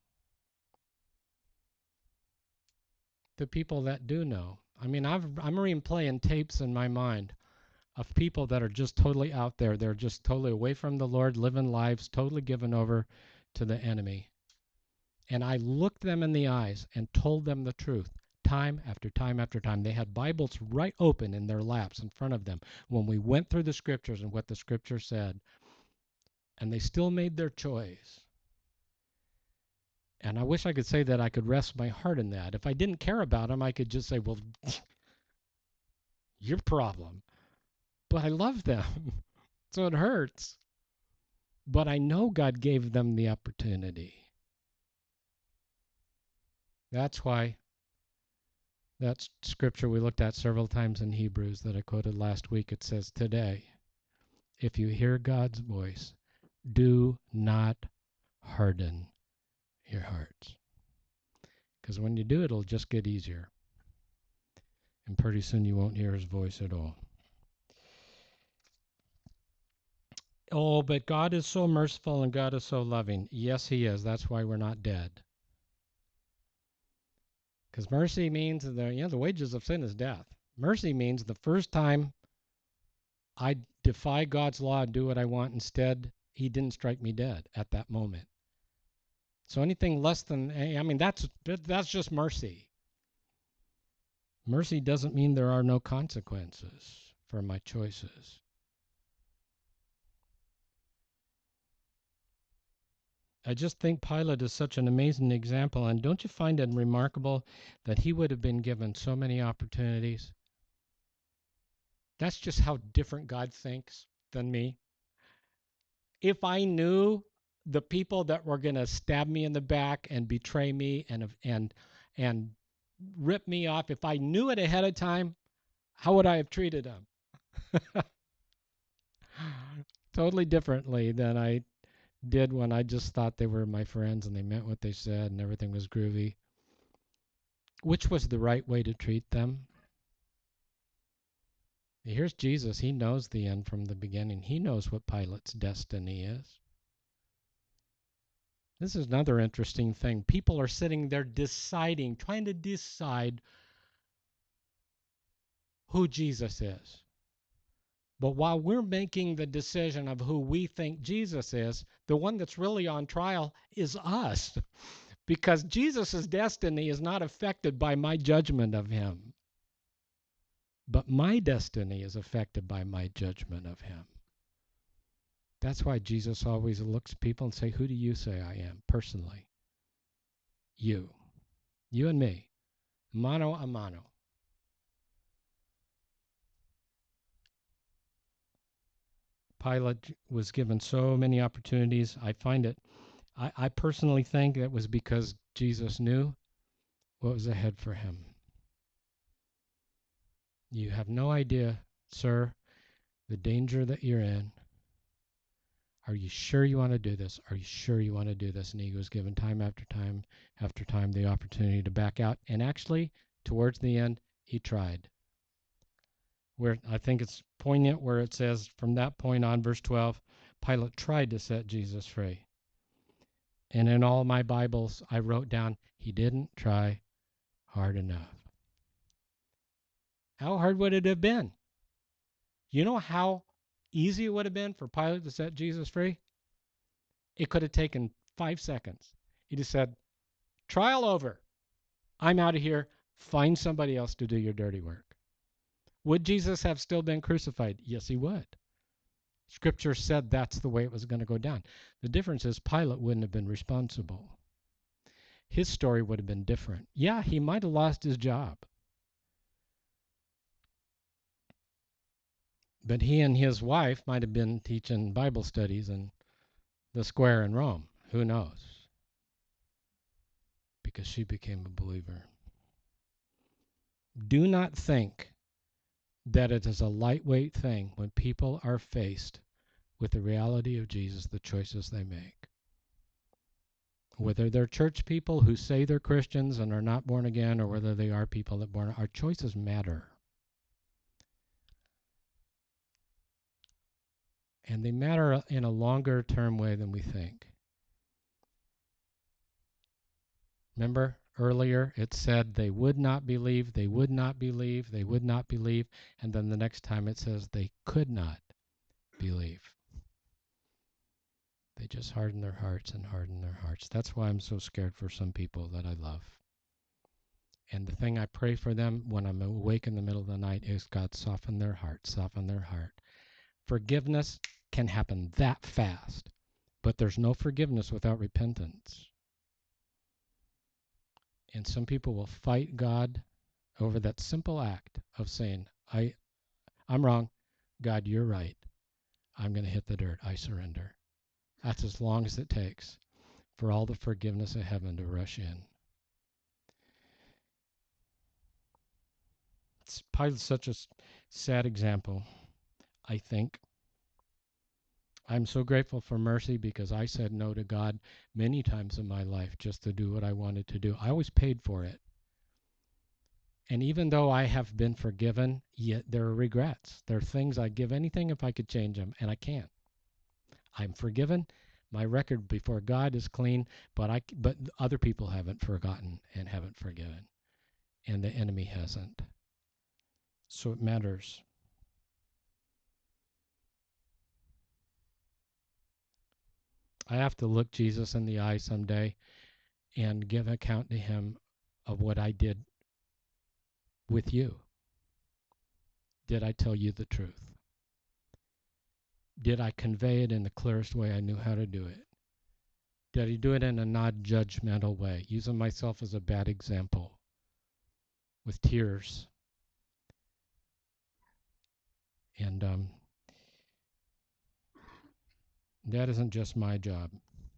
The people that do know. I mean, I've, I'm replaying tapes in my mind of people that are just totally out there. They're just totally away from the Lord, living lives totally given over to the enemy. And I looked them in the eyes and told them the truth time after time after time. They had Bibles right open in their laps in front of them when we went through the scriptures and what the scripture said. And they still made their choice. And I wish I could say that I could rest my heart in that. If I didn't care about them, I could just say, well, your problem. But I love them, so it hurts. But I know God gave them the opportunity. That's why that scripture we looked at several times in Hebrews that I quoted last week, it says, today, if you hear God's voice, do not harden your hearts. Because when you do, it'll just get easier. And pretty soon you won't hear his voice at all. Oh, but God is so merciful and God is so loving. Yes, he is. That's why we're not dead. Because mercy means the you know the wages of sin is death. Mercy means the first time I defy God's law and do what I want instead, he didn't strike me dead at that moment. So anything less than I mean that's that's just mercy. Mercy doesn't mean there are no consequences for my choices. I just think Pilate is such an amazing example, and don't you find it remarkable that he would have been given so many opportunities? That's just how different God thinks than me. If I knew the people that were going to stab me in the back and betray me and and and rip me off, if I knew it ahead of time, how would I have treated them? Totally differently than I did when I just thought they were my friends and they meant what they said and everything was groovy. Which was the right way to treat them? Here's Jesus. He knows the end from the beginning. He knows what Pilate's destiny is. This is another interesting thing. People are sitting there deciding, trying to decide who Jesus is. But while we're making the decision of who we think Jesus is, the one that's really on trial is us. Because Jesus' destiny is not affected by my judgment of him. But my destiny is affected by my judgment of him. That's why Jesus always looks at people and say, who do you say I am personally? You. You and me. Mano a mano. Pilate was given so many opportunities. I find it, I, I personally think it was because Jesus knew what was ahead for him. You have no idea, sir, the danger that you're in. Are you sure you want to do this? Are you sure you want to do this? And he was given time after time after time the opportunity to back out. And actually, towards the end, he tried. Where I think it's poignant where it says, from that point on, verse twelve, Pilate tried to set Jesus free. And in all my Bibles, I wrote down, he didn't try hard enough. How hard would it have been? You know how easy it would have been for Pilate to set Jesus free? It could have taken five seconds. He just said, trial over. I'm out of here. Find somebody else to do your dirty work. Would Jesus have still been crucified? Yes, he would. Scripture said that's the way it was going to go down. The difference is Pilate wouldn't have been responsible. His story would have been different. Yeah, he might have lost his job. But he and his wife might have been teaching Bible studies in the square in Rome. Who knows? Because she became a believer. Do not think that it is a lightweight thing when people are faced with the reality of Jesus, the choices they make. Whether they're church people who say they're Christians and are not born again, or whether they are people that born, our choices matter. And they matter in a longer term way than we think. Remember earlier it said they would not believe, they would not believe, they would not believe, and then the next time it says they could not believe. They just harden their hearts and harden their hearts. That's why I'm so scared for some people that I love. And the thing I pray for them when I'm awake in the middle of the night is, God, soften their heart, soften their heart. Forgiveness can happen that fast, but there's no forgiveness without repentance. And some people will fight God over that simple act of saying, I, I'm wrong. God, you're right. I'm going to hit the dirt. I surrender. That's as long as it takes for all the forgiveness of heaven to rush in. It's probably such a sad example, I think. I'm so grateful for mercy because I said no to God many times in my life just to do what I wanted to do. I always paid for it. And even though I have been forgiven, yet there are regrets. There are things I'd give anything if I could change them, and I can't. I'm forgiven. My record before God is clean, but I but other people haven't forgotten and haven't forgiven. and the enemy hasn't. So it matters. I have to look Jesus in the eye someday and give account to him of what I did with you. Did I tell you the truth? Did I convey it in the clearest way I knew how to do it? Did I do it in a non-judgmental way, using myself as a bad example, with tears? And um, that isn't just my job.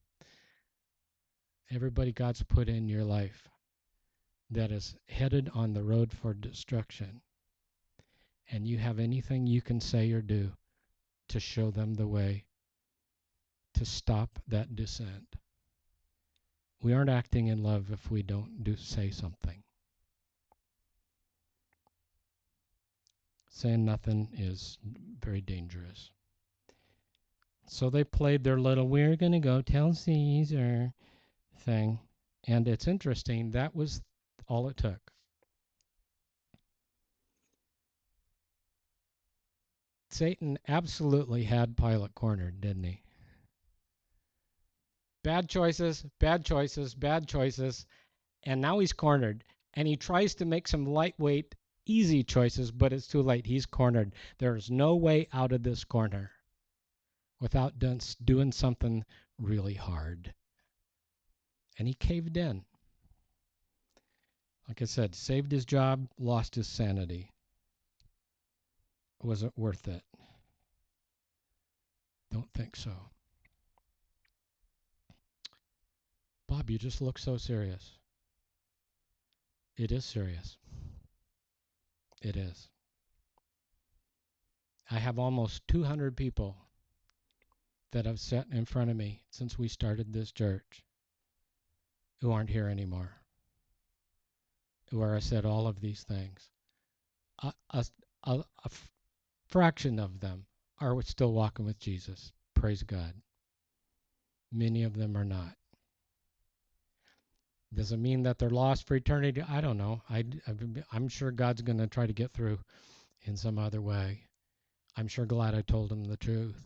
Everybody God's put in your life that is headed on the road for destruction, and you have anything you can say or do to show them the way to stop that descent. We aren't acting in love if we don't do say something. Saying nothing is very dangerous. So they played their little, we're going to go tell Caesar thing. And it's interesting, that was all it took. Satan absolutely had Pilate cornered, didn't he? Bad choices, bad choices, bad choices, and now he's cornered. And he tries to make some lightweight, easy choices, but it's too late. He's cornered. There's no way out of this corner without doing something really hard. And he caved in. Like I said, saved his job, lost his sanity. Was it worth it? Don't think so. Bob, you just look so serious. It is serious. It is. I have almost two hundred people that have sat in front of me since we started this church who aren't here anymore, where I said all of these things. A, a, a, a f- fraction of them are still walking with Jesus. Praise God. Many of them are not. Does it mean that they're lost for eternity? I don't know. I, I'm sure God's going to try to get through in some other way. I'm sure glad I told him the truth.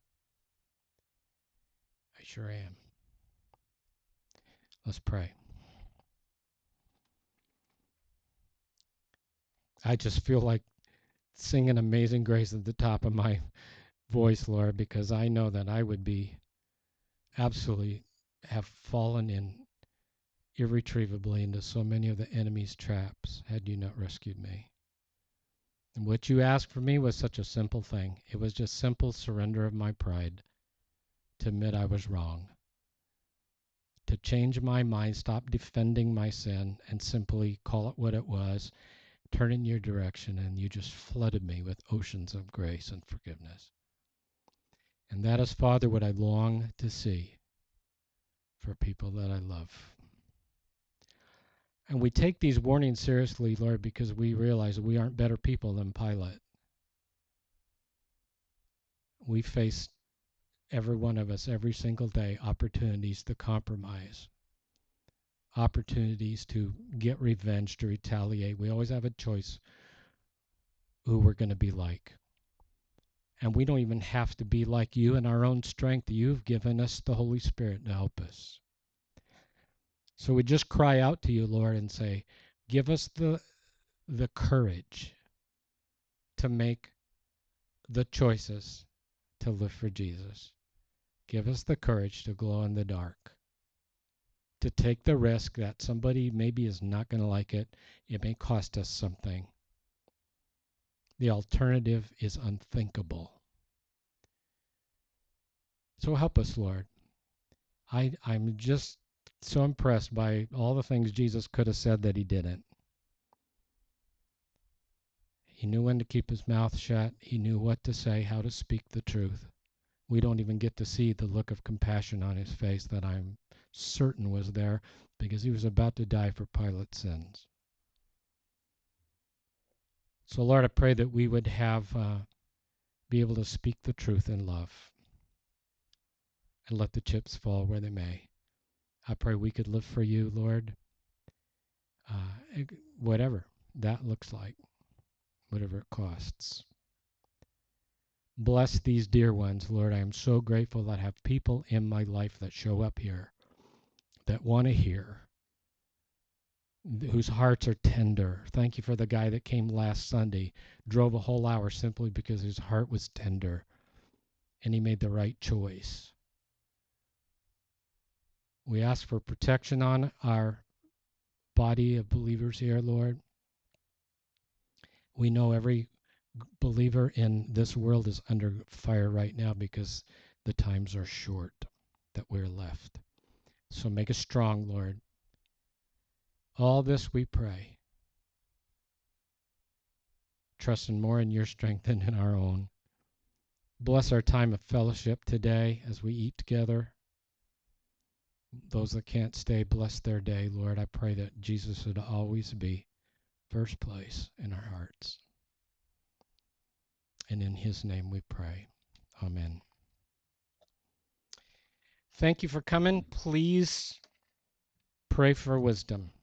I sure am. Let's pray. I just feel like singing Amazing Grace at the top of my voice, Lord, because I know that I would be absolutely have fallen in irretrievably into so many of the enemy's traps had you not rescued me. And what you asked for me was such a simple thing. It was just simple surrender of my pride to admit I was wrong, to change my mind, stop defending my sin, and simply call it what it was, turn in your direction, and you just flooded me with oceans of grace and forgiveness. And that is, Father, what I long to see for people that I love. And we take these warnings seriously, Lord, because we realize that we aren't better people than Pilate. We face, every one of us, every single day, opportunities to compromise, opportunities to get revenge, to retaliate. We always have a choice who we're going to be like. And we don't even have to be like you in our own strength. You've given us the Holy Spirit to help us. So we just cry out to you, Lord, and say, give us the the courage to make the choices to live for Jesus. Give us the courage to glow in the dark, to take the risk that somebody maybe is not going to like it. It may cost us something. The alternative is unthinkable. So help us, Lord. I, I'm just so impressed by all the things Jesus could have said that he didn't. He knew when to keep his mouth shut. He knew what to say, how to speak the truth. We don't even get to see the look of compassion on his face that I'm certain was there because he was about to die for Pilate's sins. So, Lord, I pray that we would have, uh, be able to speak the truth in love and let the chips fall where they may. I pray we could live for you, Lord. uh, whatever that looks like, whatever it costs. Bless these dear ones, Lord. I am so grateful that I have people in my life that show up here, that want to hear, whose hearts are tender. Thank you for the guy that came last Sunday, drove a whole hour simply because his heart was tender, and he made the right choice. We ask for protection on our body of believers here, Lord. We know every believer in this world is under fire right now because the times are short that we're left. So make us strong, Lord. All this we pray, trusting more in your strength than in our own. Bless our time of fellowship today as we eat together. Those that can't stay, bless their day, Lord. I pray that Jesus would always be first place in our hearts. And in his name we pray. Amen. Thank you for coming. Please pray for wisdom.